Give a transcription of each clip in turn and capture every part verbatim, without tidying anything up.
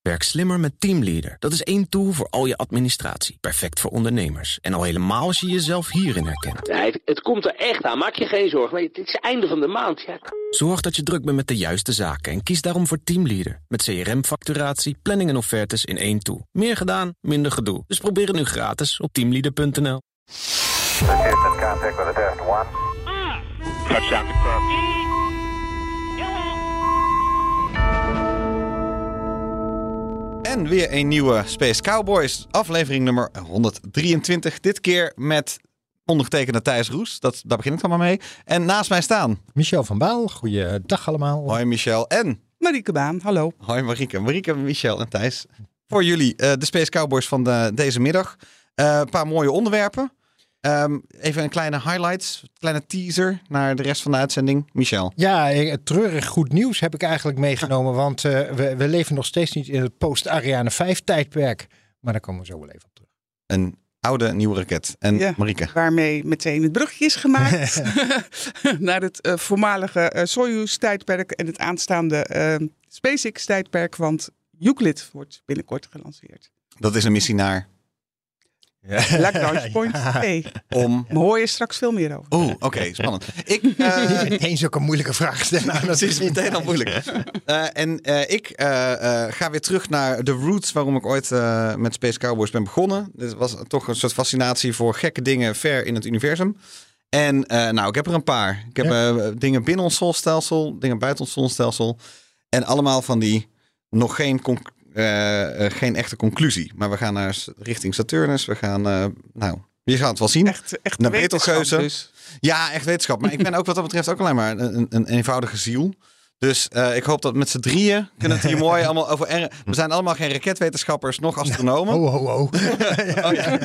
Werk slimmer met Teamleader. Dat is één tool voor al je administratie. Perfect voor ondernemers. En al helemaal als je jezelf hierin herkent. Ja, het, het komt er echt aan. Maak je geen zorgen. Het is het einde van de maand. Ja. Zorg dat je druk bent met de juiste zaken. En kies daarom voor Teamleader. Met C R M-facturatie, planning en offertes in één tool. Meer gedaan, minder gedoe. Dus probeer het nu gratis op teamleader punt n l. Touchdown confirmed. En weer een nieuwe Space Cowboys, aflevering nummer honderddrieëntwintig. Dit keer met ondergetekende Thijs Roes, dat, daar begin ik dan maar mee. En naast mij staan Michel van Baal, goeiedag allemaal. Hoi Michel en Marieke Baan, hallo. Hoi Marieke, Marieke, Michel en Thijs. Voor jullie uh, de Space Cowboys van de, deze middag. Uh, een paar mooie onderwerpen. Um, even een kleine highlights, een kleine teaser naar de rest van de uitzending. Michel. Ja, treurig goed nieuws heb ik eigenlijk meegenomen. Want uh, we, we leven nog steeds niet in het post-Ariane vijf tijdperk. Maar daar komen we zo wel even op terug. Een oude nieuwe raket. En ja, Marieke. Waarmee meteen het brugje is gemaakt naar het uh, voormalige uh, Soyuz tijdperk en het aanstaande uh, SpaceX tijdperk. Want Euclid wordt binnenkort gelanceerd. Dat is een missie naar... Lagrange Point twee. Om... Daar hoor je straks veel meer over. Oeh, oké, okay, spannend. Ik uh... meteen zulke moeilijke vraag stellen. Ja, dat is meteen al moeilijk. Uh, en uh, ik uh, uh, ga weer terug naar de roots waarom ik ooit uh, met Space Cowboys ben begonnen. Dit was toch een soort fascinatie voor gekke dingen ver in het universum. En uh, nou, ik heb er een paar. Ik heb ja. uh, dingen binnen ons zonnestelsel, dingen buiten ons zonnestelsel. En allemaal van die nog geen conc- Uh, uh, geen echte conclusie. Maar we gaan naar richting Saturnus. We gaan, uh, nou, je gaat het wel zien. Echt, echt naar Betelgeuze. Dus. Ja, echt wetenschap. Maar ik ben ook wat dat betreft ook alleen maar een, een eenvoudige ziel. Dus uh, ik hoop dat met z'n drieën kunnen het hier mooi allemaal over... Er- we zijn allemaal geen raketwetenschappers, nog astronomen. Ho, ho, ho. Oh, ja.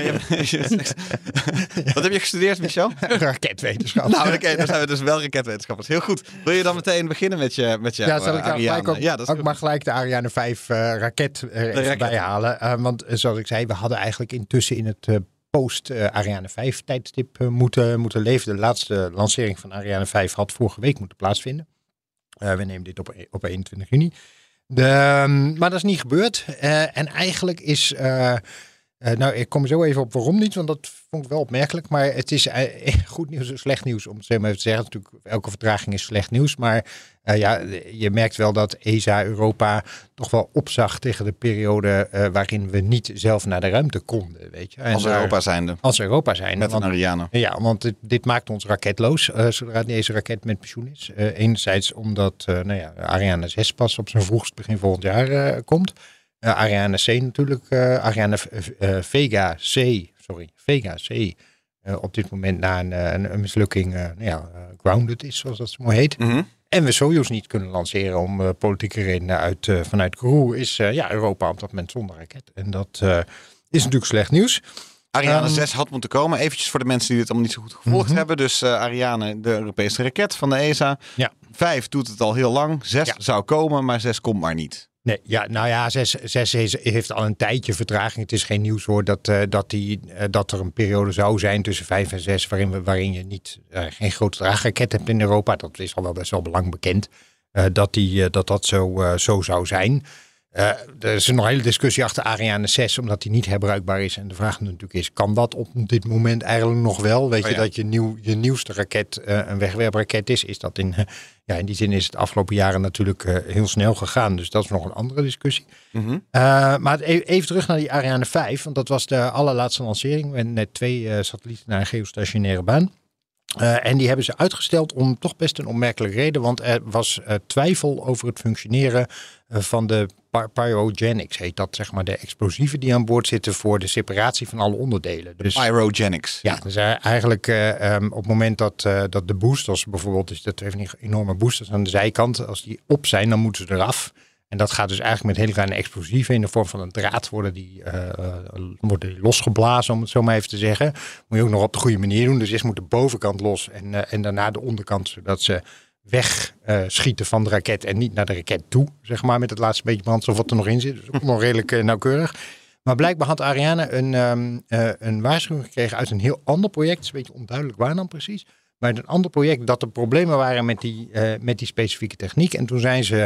Wat heb je gestudeerd, Michel? Raketwetenschap. Nou, oké, dan zijn we dus wel raketwetenschappers. Heel goed. Wil je dan meteen beginnen met je met je Ja, zal ik uh, gelijk ook, ja, dat ook maar gelijk de Ariane vijf uh, raket er even raket. bij halen. Uh, want uh, zoals ik zei, we hadden eigenlijk intussen in het... Uh, post-Ariane vijf tijdstip uh, moeten, moeten leven. De laatste lancering van Ariane vijf had vorige week moeten plaatsvinden. Uh, we nemen dit op, op eenentwintig juni. De, um, maar dat is niet gebeurd. Uh, en eigenlijk is... Uh, uh, nou, ik kom er zo even op waarom niet, want dat vond ik wel opmerkelijk. Maar het is uh, goed nieuws en slecht nieuws, om het zo maar even te zeggen. Natuurlijk, elke vertraging is slecht nieuws. Maar uh, ja, je merkt wel dat E S A Europa toch wel opzag tegen de periode uh, waarin we niet zelf naar de ruimte konden. Weet je. En als daar, Europa zijnde. Als Europa zijnde. Met een want, Ariane. Ja, want dit, dit maakt ons raketloos, uh, zodra deze raket met pensioen is. Uh, enerzijds omdat uh, nou ja, Ariane zes pas op zijn vroegst begin volgend jaar uh, komt. Uh, Ariane C natuurlijk, uh, Ariane uh, Vega C, sorry, Vega C, uh, op dit moment na een, een, een mislukking uh, nou ja, uh, grounded is, zoals dat zo mooi heet. Mm-hmm. En we Soyuz niet kunnen lanceren om uh, politieke redenen uit, uh, vanuit Kourou, is uh, ja, Europa op dat moment zonder raket. En dat uh, is natuurlijk slecht nieuws. Ariane um, zes had moeten komen. Eventjes voor de mensen die dit allemaal niet zo goed gevolgd mm-hmm. hebben. Dus uh, Ariane, de Europese raket van de E S A. Ja. Vijf doet het al heel lang. Zes ja. zou komen, maar zes komt maar niet. Nee, ja, nou ja, zes, zes is, heeft al een tijdje vertraging. Het is geen nieuws hoor dat, uh, dat, die, uh, dat er een periode zou zijn tussen vijf en zes... waarin, we, waarin je niet, uh, geen grote draagraket hebt in Europa. Dat is al wel best wel belang bekend. Uh, dat, die, uh, dat dat zo, uh, zo zou zijn. Uh, er is nog een hele discussie achter Ariane zes, omdat die niet herbruikbaar is. En de vraag natuurlijk is, kan dat op dit moment eigenlijk nog wel? Weet oh, je, ja. dat je, nieuw, je nieuwste raket uh, een wegwerpraket is? Is dat in, uh, ja, in die zin is het de afgelopen jaren natuurlijk uh, heel snel gegaan. Dus dat is nog een andere discussie. Mm-hmm. Uh, maar even terug naar die Ariane vijf, want dat was de allerlaatste lancering. We hebben net twee uh, satellieten naar een geostationaire baan. Uh, en die hebben ze uitgesteld om toch best een opmerkelijke reden. Want er was uh, twijfel over het functioneren uh, van de py- pyrogenics. Heet dat, zeg maar, de explosieven die aan boord zitten voor de separatie van alle onderdelen. Dus, pyrogenics. Ja, dus uh, eigenlijk uh, um, op het moment dat, uh, dat de boosters bijvoorbeeld, dus dat heeft een enorme boosters aan de zijkant, als die op zijn, dan moeten ze eraf. En dat gaat dus eigenlijk met hele kleine explosieven in de vorm van een draad worden die, uh, worden die losgeblazen, om het zo maar even te zeggen. Moet je ook nog op de goede manier doen. Dus eerst moet de bovenkant los en, uh, en daarna de onderkant, zodat ze wegschieten uh, van de raket en niet naar de raket toe, zeg maar, met het laatste beetje brandstof wat er nog in zit. Dus ook nog redelijk uh, nauwkeurig. Maar blijkbaar had Ariane een, um, uh, een waarschuwing gekregen uit een heel ander project. Het is een beetje onduidelijk waar dan precies. Maar een ander project dat er problemen waren met die, uh, met die specifieke techniek. En toen zijn ze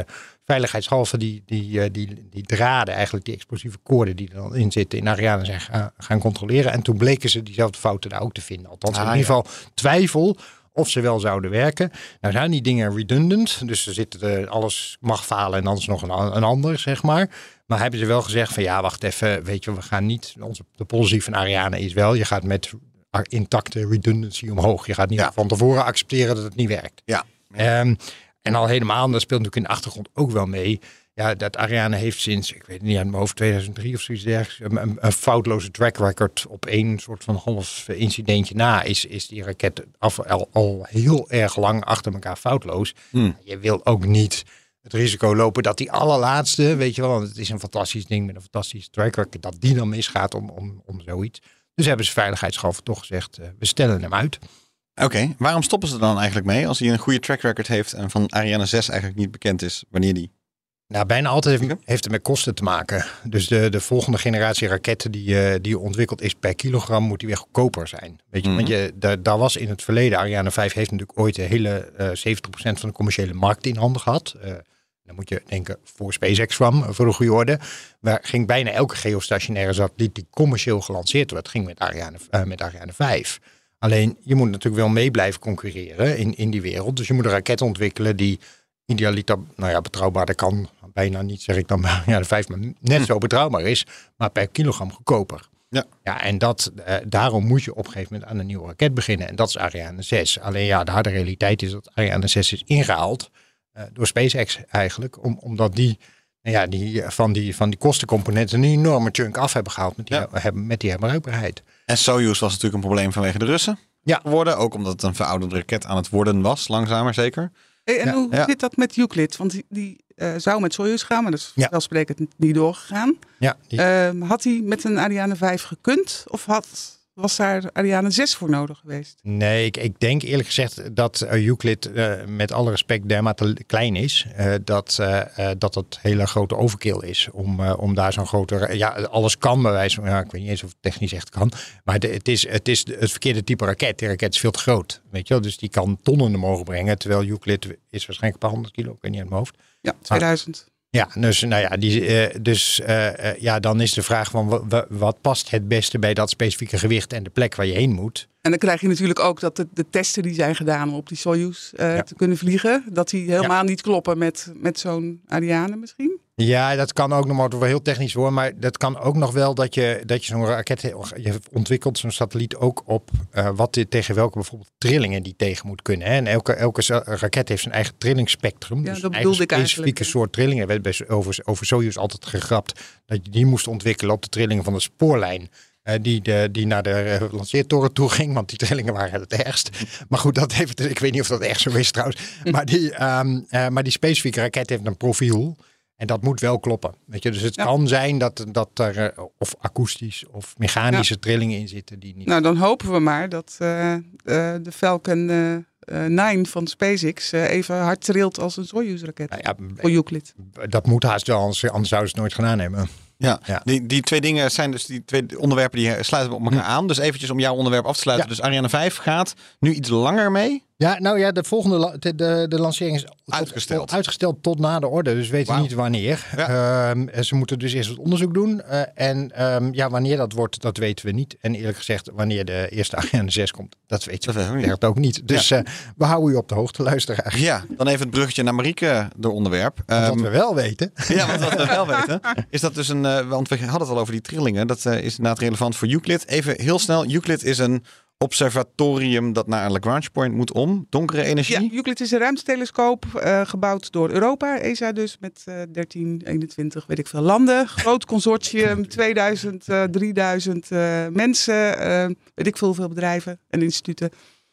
veiligheidshalve die, die, uh, die, die draden, eigenlijk die explosieve koorden die er dan in zitten in Ariane zijn gaan, gaan controleren. En toen bleken ze diezelfde fouten daar ook te vinden. Althans, ah, in ieder geval ja. twijfel of ze wel zouden werken. Nou zijn die dingen redundant. Dus er zitten er, alles mag falen en anders nog een, een ander, zeg maar. Maar hebben ze wel gezegd van ja, wacht even. Weet je, we gaan niet. Onze, de policy van Ariane is wel. Je gaat met intacte redundancy omhoog. Je gaat niet ja. van tevoren accepteren dat het niet werkt. Ja. ja. Um, en al helemaal, dat speelt natuurlijk in de achtergrond ook wel mee. Ja, dat Ariane heeft sinds, ik weet het niet uit mijn hoofd, tweeduizend drie of zoiets dergelijks, een, een foutloze track record op één soort van half incidentje na is, is die raket af, al, al heel erg lang achter elkaar foutloos. Hmm. Je wil ook niet het risico lopen dat die allerlaatste, weet je wel, want het is een fantastisch ding met een fantastische track record, dat die dan misgaat om, om, om zoiets. Dus hebben ze veiligheidshalve toch gezegd, uh, we stellen hem uit. Oké, okay. Waarom stoppen ze er dan eigenlijk mee als hij een goede track record heeft en van Ariane zes eigenlijk niet bekend is wanneer die... Nou, bijna altijd heeft, heeft het met kosten te maken. Dus de, de volgende generatie raketten die, uh, die je ontwikkeld is per kilogram, moet die weer goedkoper zijn. Weet je, mm. want je, daar, daar was in het verleden, Ariane vijf heeft natuurlijk ooit de hele uh, zeventig procent van de commerciële markt in handen gehad. Uh, dan moet je denken voor SpaceX kwam, voor de goede orde. Waar ging bijna elke geostationaire satelliet die commercieel gelanceerd werd, ging met Ariane, uh, met Ariane vijf. Alleen, je moet natuurlijk wel mee blijven concurreren in, in die wereld. Dus je moet een raket ontwikkelen die idealiter, nou ja, betrouwbaarder kan. Bijna niet, zeg ik dan, ja, de vijf, maar net zo betrouwbaar is, maar per kilogram goedkoper. Ja. Ja, en dat, uh, daarom moet je op een gegeven moment aan een nieuwe raket beginnen. En dat is Ariane zes. Alleen ja, de harde realiteit is dat Ariane zes is ingehaald uh, door SpaceX eigenlijk. Om, omdat die, nou ja, die, van, die van die kostencomponenten een enorme chunk af hebben gehaald met die, ja. hebben, met die herbruikbaarheid. En Soyuz was natuurlijk een probleem vanwege de Russen. Ja. Geworden, ook omdat het een verouderde raket aan het worden was, langzamer zeker. Hey, en ja. hoe ja. zit dat met Euclid? Want die, die uh, zou met Soyuz gaan, maar dat is ja. welsprekend niet doorgegaan. Ja, die... uh, had hij met een Ariane vijf gekund? Of had, was daar Ariane zes voor nodig geweest? Nee, ik, ik denk eerlijk gezegd dat uh, Euclid uh, met alle respect dermate klein is. Uh, dat, uh, uh, dat het hele grote overkill is. Om, uh, om daar zo'n grote... Ja, alles kan bij wijze van... Ja, ik weet niet eens of het technisch echt kan. Maar de, het, is, het is het verkeerde type raket. Die raket is veel te groot. Weet je wel? Dus die kan tonnen omhoog brengen. Terwijl Euclid is waarschijnlijk een paar honderd kilo. Ik weet niet uit mijn hoofd. Ja, tweeduizend. Maar, ja, dus, nou ja, die, uh, dus uh, uh, ja, dan is de vraag van w- w- wat past het beste bij dat specifieke gewicht en de plek waar je heen moet. En dan krijg je natuurlijk ook dat de, de testen die zijn gedaan om op die Soyuz uh, ja. te kunnen vliegen, dat die helemaal ja. niet kloppen met, met zo'n Ariane misschien. Ja, dat kan ook nog maar wel heel technisch worden, maar dat kan ook nog wel dat je, dat je zo'n raket, je ontwikkelt zo'n satelliet ook op uh, wat dit, tegen welke bijvoorbeeld trillingen die tegen moet kunnen. Hè? En elke, elke raket heeft zijn eigen trillingsspectrum. Ja, dus dat een eigen specifieke eigenlijk. soort trillingen. Er werd bij, over, over Soyuz altijd gegrapt dat je die moest ontwikkelen op de trillingen van de spoorlijn. Uh, die, de, die naar de uh, lanceertoren toe ging, want die trillingen waren het ergst. Maar goed, dat heeft, ik weet niet of dat echt zo is trouwens. Maar die, um, uh, maar die specifieke raket heeft een profiel. En dat moet wel kloppen. Weet je? Dus het ja. kan zijn dat, dat er uh, of akoestisch of mechanische ja. trillingen in zitten die niet. Nou, dan hopen we maar dat uh, uh, de Falcon uh, uh, negen van SpaceX uh, even hard trilt als een Soyuz-raket. Nou ja, voor Euclid. Dat moet haast wel, anders, anders zouden ze het nooit gedaan hebben. Ja, ja. Die, die twee dingen zijn dus die twee onderwerpen die sluiten op elkaar aan. Dus eventjes om jouw onderwerp af te sluiten. Ja. Dus Ariane vijf gaat nu iets langer mee. Ja, nou ja, de volgende de, de, de lancering is uitgesteld. Tot, uitgesteld tot na de orde. Dus we weten wow. niet wanneer. Ja. Um, ze moeten dus eerst wat onderzoek doen. Uh, en um, ja, wanneer dat wordt, dat weten we niet. En eerlijk gezegd, wanneer de eerste Ariane zes komt, dat weten dat we echt ook niet. Dus ja. uh, we houden u op de hoogte, luisteraar. Ja, dan even het bruggetje naar Marieke, de onderwerp. Um, wat we wel weten. Ja, want wat we wel weten, is dat dus een... Uh, want we hadden het al over die trillingen. Dat uh, is inderdaad relevant voor Euclid. Even heel snel, Euclid is een observatorium dat naar een Lagrange point moet om. Donkere energie. Ja, Euclid is een ruimtetelescoop uh, gebouwd door Europa. E S A dus met uh, dertien, eenentwintig, weet ik veel landen. Groot consortium, tweeduizend, uh, drieduizend uh, mensen. Uh, weet ik veel hoeveel bedrijven en instituten.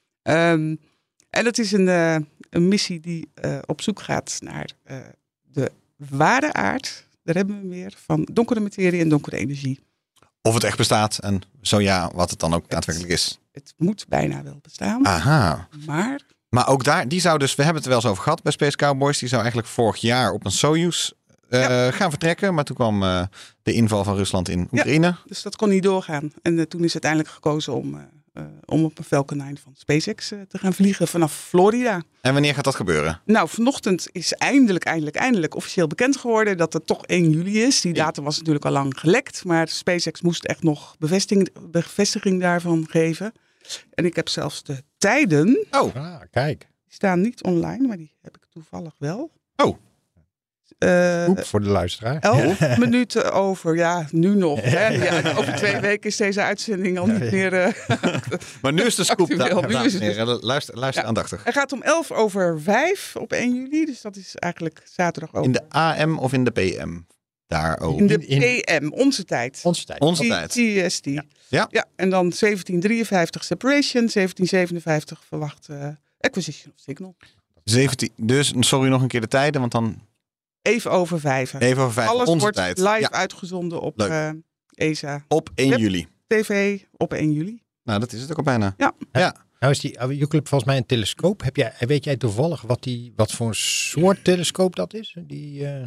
Um, en dat is een, uh, een missie die uh, op zoek gaat naar uh, de ware aard. Daar hebben we meer van donkere materie en donkere energie. Of het echt bestaat en zo ja, wat het dan ook daadwerkelijk is. Het moet bijna wel bestaan. Aha. Maar... Maar ook daar, die zou dus, we hebben het er wel eens over gehad bij Space Cowboys. Die zou eigenlijk vorig jaar op een Soyuz uh, ja. gaan vertrekken. Maar toen kwam uh, de inval van Rusland in Oekraïne. Ja, dus dat kon niet doorgaan. En uh, toen is uiteindelijk gekozen om, uh, uh, om op een Falcon nine van SpaceX uh, te gaan vliegen vanaf Florida. En wanneer gaat dat gebeuren? Nou, vanochtend is eindelijk, eindelijk, eindelijk officieel bekend geworden dat het toch één juli is. Die datum was natuurlijk al lang gelekt, maar SpaceX moest echt nog bevestiging, bevestiging daarvan geven. En ik heb zelfs de tijden. Oh, Ah, kijk. Die staan niet online, maar die heb ik toevallig wel. Oh. Uh, Oep, voor de luisteraar. Elf minuten over, ja, nu nog. Hè? Ja, over twee weken is deze uitzending al niet meer... Uh, maar nu is de scoop. actueel. Da- Nu dames is en het heren, luister, luister Ja. aandachtig. Hij gaat om elf over vijf op één juli, dus dat is eigenlijk zaterdag ook. In de A M of in de P M? Daar ook. In de In- in- P M, onze tijd. Onze tijd. Onze T- tijd. T S T. Ja. Ja. ja, en dan zeventien drieënvijftig separation, zeventien zevenenvijftig verwacht uh, acquisition of signal. zeventien, dus sorry nog een keer de tijden, want dan Even over vijf. even over vijf. Alles onze wordt tijd. live Ja, uitgezonden op Leuk. uh, E S A op één Yep. juli. T V op één juli. Nou, dat is het ook al bijna. Ja. Ja. Nou is die Euclid volgens mij een telescoop. Heb jij, weet jij toevallig wat, die, wat voor een soort telescoop dat is? Die, uh,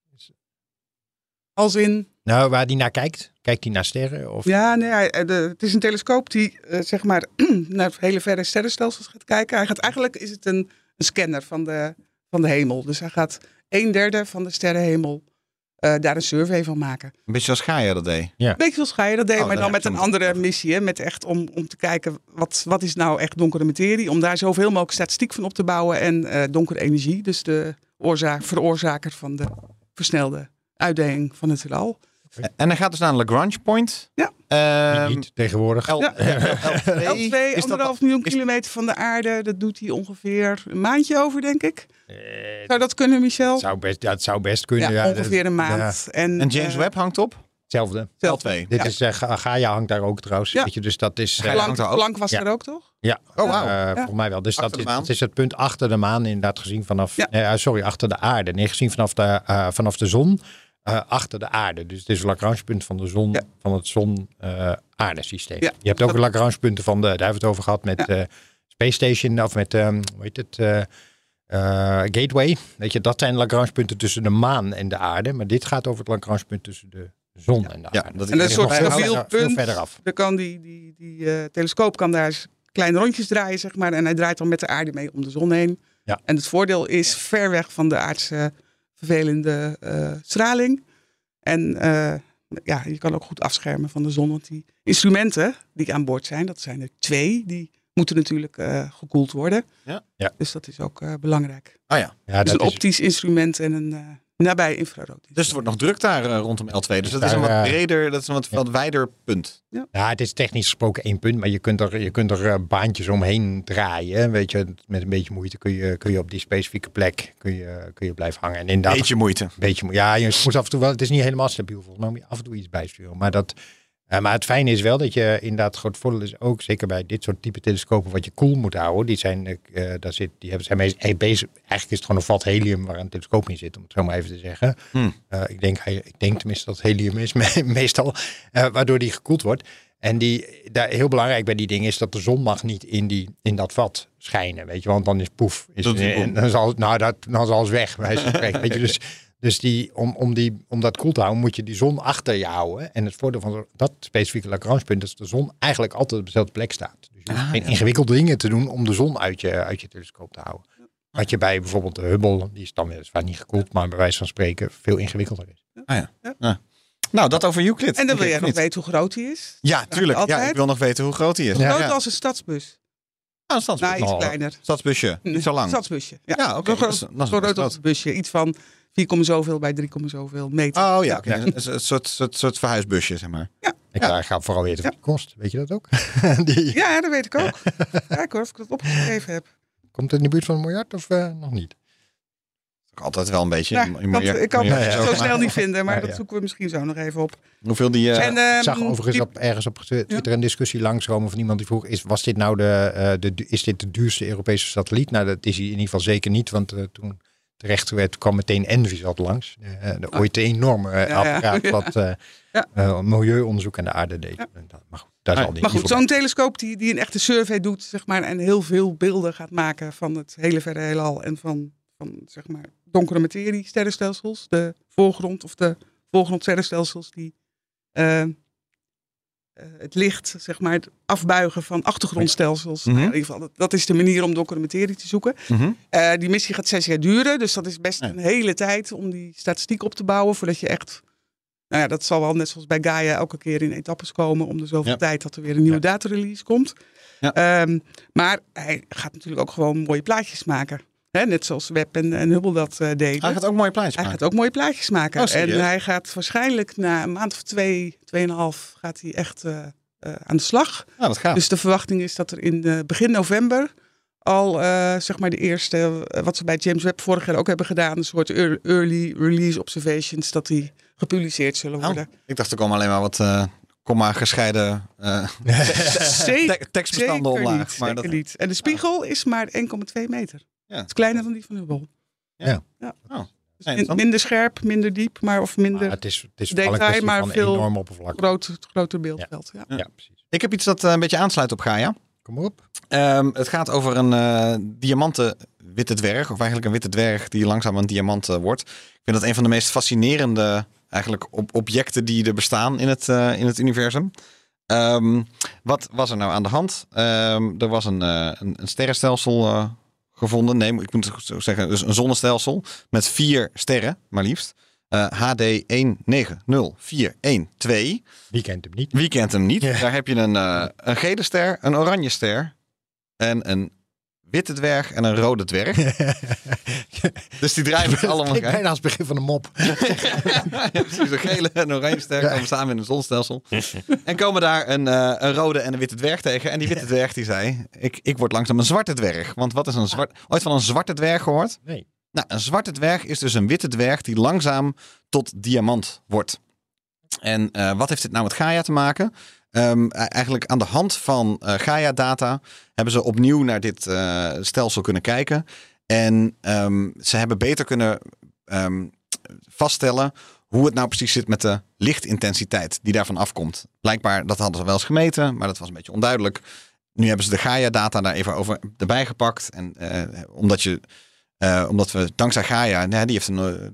Als in... nou, waar die naar kijkt? Kijkt hij naar sterren? Of? Ja, nee, hij- de, het is een telescoop die uh, zeg maar naar hele verre sterrenstelsels gaat kijken. Hij gaat eigenlijk is het een, een scanner van de, van de hemel. Dus hij gaat een derde van de sterrenhemel uh, daar een survey van maken. Een beetje zoals Gaia dat deed. Weet je zoals ga je dat deed, Oh, maar daar dan heb met ik een hem andere over. missie. Hè, met echt om, om te kijken wat, wat is nou echt donkere materie. Om daar zoveel mogelijk statistiek van op te bouwen. En uh, donkere energie, dus de oorzaak, veroorzaker van de versnelde uitdeling van het heelal. En hij gaat dus naar een Lagrange point. Ja. Ehm, Niet tegenwoordig. L, Ja. L twee. L twee, Is dat- anderhalf miljoen is- kilometer van de aarde. Dat doet hij ongeveer een maandje over, denk ik. Eh, Zou dat kunnen, Michel? het, zou best, ja, het zou best kunnen. ja, Ja, ongeveer dat- een maand. ja, En, En James eh, Webb hangt op? hetzelfde. L hetzelfde. twee. Dit Ja. is, uh, Ga- Gaia hangt daar ook trouwens. Ja. Weet je, dus dat is... Gaia eh, Planck, hangt daar ook. Planck was Ja. er ook, toch? ja, Oh, wauw. eh, Ja. volgens mij wel. Dus Achter dat de is, maan. dat is het punt achter de maan inderdaad gezien vanaf... Ja. eh, sorry, achter de aarde. Nee, gezien vanaf de, uh, vanaf de zon uh, achter de aarde. Dus het is een Lagrangepunt van de zon, Ja. van het zon-aarde-systeem. Ja. Je hebt ook een Lagrangepunten van de... Daar hebben we het over gehad met Ja. uh, Space Station of met... Um, hoe heet het... Uh, Uh, Gateway, weet je, dat zijn Lagrangepunten tussen de maan en de aarde. Maar dit gaat over het Lagrangepunt tussen de zon en de Ja, aarde. dat En dat is een nog soort veel, stabiel verder, veel punt. verder af. Dan kan die, die, die uh, telescoop kan daar eens kleine rondjes draaien, zeg maar. En hij draait dan met de aarde mee om de zon heen. Ja. En het voordeel is ver weg van de aardse vervelende uh, straling. En uh, ja, je kan ook goed afschermen van de zon. Want die instrumenten die aan boord zijn, dat zijn er twee, die moeten natuurlijk uh, gekoeld worden. Ja. Ja. Dus dat is ook uh, belangrijk. Oh ja. Ja, Dus dat een is, optisch instrument en een uh, nabij infrarood. Dus het wordt nog druk daar uh, rondom L twee. Dus dat is Daar, een wat uh, breder, dat is een wat, ja. wat wijder punt. ja, het is technisch gesproken één punt, maar je kunt er, je kunt er uh, baantjes omheen draaien. Weet je, met een beetje moeite kun je, kun je op die specifieke plek kun je, kun je blijven hangen. En inderdaad, Beetje moeite. een beetje, mo- ja, je moet af en toe wel, het is niet helemaal stabiel volgens mij, moet je af en toe iets bijsturen. Maar dat... Uh, maar het fijne is wel dat je inderdaad, groot voordeel is ook, zeker bij dit soort type telescopen, wat je koel moet houden. Die zijn, uh, daar zit, die hebben, zijn meest, hey, bezig, eigenlijk is het gewoon een vat helium waar een telescoop in zit, om het zo maar even te zeggen. Hmm. Uh, ik, denk, ik denk tenminste dat het helium is, me, meestal, uh, waardoor die gekoeld wordt. En die, daar, heel belangrijk bij die dingen is dat de zon mag niet in, die, in dat vat schijnen, weet je, want dan is poef. Is, Dat is en dan zal, nou, dat, dan zal het weg, bij wijze van spreken, weet je, dus... Dus die, om, om, die, om dat koel te houden moet je die zon achter je houden. En het voordeel van dat specifieke Lagrangepunt is dat de zon eigenlijk altijd op dezelfde plek staat. Dus je hoeft Ah, geen ja. ingewikkelde dingen te doen om de zon uit je, uit je telescoop te houden. Wat je bij bijvoorbeeld de Hubble, die is dan weliswaar niet gekoeld, maar bij wijze van spreken veel ingewikkelder is. Ah, ja. Ja. Ja. Nou, dat over Euclid. En dan wil Ik jij nog niet. weten hoe groot hij is. Ja, tuurlijk. Ja, Altijd. ik wil nog weten hoe groot hij is. Ja. Groot Ja. als een stadsbus. Ah, een stadsbus. Nou, iets Oh. kleiner. Stadsbusje. Niet zo lang. Stadsbusje. Ja, Ja, oké. Zo groot, Dat is- dat is zo best groot als een busje. Iets van vier, zoveel bij drie, zoveel meter. Oh ja, oké. Ja. Een, een soort, soort, soort verhuisbusje, zeg maar. Ik Ja. ga vooral weten wat Ja. het kost. Weet je dat ook? die, Ja, dat weet ik ook. Kijk hoor, of ik dat opgeschreven heb. Komt het in de buurt van een miljard of uh, nog niet? Altijd wel een beetje. Ja, in- in dat, miljard- ik kan het miljard- Ja, ja. zo snel niet vinden, maar Ja, dat ja. zoeken we misschien zo nog even op. Hoeveel die... eh, en, ehm, Ik zag overigens die- op, ergens op Twitter een discussie langskomen van iemand die vroeg, is, was dit nou de, uh, de, is dit de duurste Europese satelliet? Nou, dat is hij in ieder geval zeker niet, want uh, toen terecht werd, kwam meteen Envisat langs. Uh, de Oh. ooit enorme uh, Ja, ja. apparaat Ja. wat uh, Ja. uh, milieuonderzoek aan de aarde deed. Ja. En dat, maar goed, daar Maar- zal die Maar niet goed, voor zo'n telescoop die, die een echte survey doet, zeg maar, en heel veel beelden gaat maken van het hele verre heelal en van, van zeg maar, donkere materie, sterrenstelsels, de voorgrond of de voorgrond sterrenstelsels die uh, uh, het licht, zeg maar, het afbuigen van achtergrondstelsels. Mm-hmm. In ieder geval, dat, dat is de manier om documentatie te zoeken. Mm-hmm. Uh, die missie gaat zes jaar duren, dus dat is best Ja. een hele tijd om die statistiek op te bouwen, voordat je echt... Nou ja, dat zal wel net zoals bij Gaia elke keer in etappes komen om de zoveel Ja. tijd dat er weer een nieuwe Ja. datarelease komt. Ja. Um, maar hij gaat natuurlijk ook gewoon mooie plaatjes maken. Hè, net zoals Webb en, en Hubble dat uh, deden. Hij gaat ook mooie plaatjes Hij maken. gaat ook mooie plaatjes maken. Oh, serieus? en hij gaat waarschijnlijk na een maand of twee, tweeënhalf, gaat hij echt uh, uh, aan de slag. Ja, dat gaat. Dus de verwachting is dat er in uh, begin november al uh, zeg maar de eerste, uh, wat ze bij James Webb vorig jaar ook hebben gedaan, een soort early release observations, dat die gepubliceerd zullen worden. Oh, ik dacht er komen alleen maar wat uh, komma gescheiden uh, Zeker, te- tekstbestanden zeker omlaag. niet, maar zeker dat, niet. En de spiegel is maar één komma twee meter. Ja. Het is kleiner dan die van Hubble. Ja. ja. Oh, Dus nee, min- dan- minder scherp, minder diep, maar of minder Maar het is, het is detail, vooral een kwestie maar van veel enorm oppervlak. groot, groter beeldveld. Ja. Ja, precies. Ik heb iets dat uh, een beetje aansluit op Gaia. Kom maar op. Um, het gaat over een uh, diamanten witte dwerg. Of eigenlijk een witte dwerg die langzaam een diamant uh, wordt. Ik vind dat een van de meest fascinerende eigenlijk, op objecten die er bestaan in het, uh, in het universum. Um, wat was er nou aan de hand? Um, er was een, uh, een, een sterrenstelsel uh, gevonden. Nee, ik moet zo zeggen, dus een zonnestelsel met vier sterren, maar liefst. Uh, H D een negen nul vier een twee. Wie kent hem niet? Wie kent hem niet? Ja. Daar heb je een, uh, een gele ster, een oranje ster en een witte dwerg en een rode dwerg. Dus die draaien zich allemaal. Ik bijna als begin van een mop. Ja, precies, een gele en een oranje ster komen samen in een zonnestelsel. En komen daar een, uh, een rode en een witte dwerg tegen. En die witte dwerg die zei, ik, ik word langzaam een zwarte dwerg. Want wat is een zwart... Ooit van een zwarte dwerg gehoord? Nee. Nou, een zwarte dwerg is dus een witte dwerg die langzaam tot diamant wordt. En uh, wat heeft dit nou met Gaia te maken? Um, eigenlijk aan de hand van uh, Gaia-data hebben ze opnieuw naar dit uh, stelsel kunnen kijken. En um, ze hebben beter kunnen um, vaststellen hoe het nou precies zit met de lichtintensiteit die daarvan afkomt. Blijkbaar, dat hadden ze wel eens gemeten, maar dat was een beetje onduidelijk. Nu hebben ze de Gaia-data daar even over erbij gepakt. En uh, omdat je... Uh, omdat we dankzij Gaia, nou, die heeft een, uh,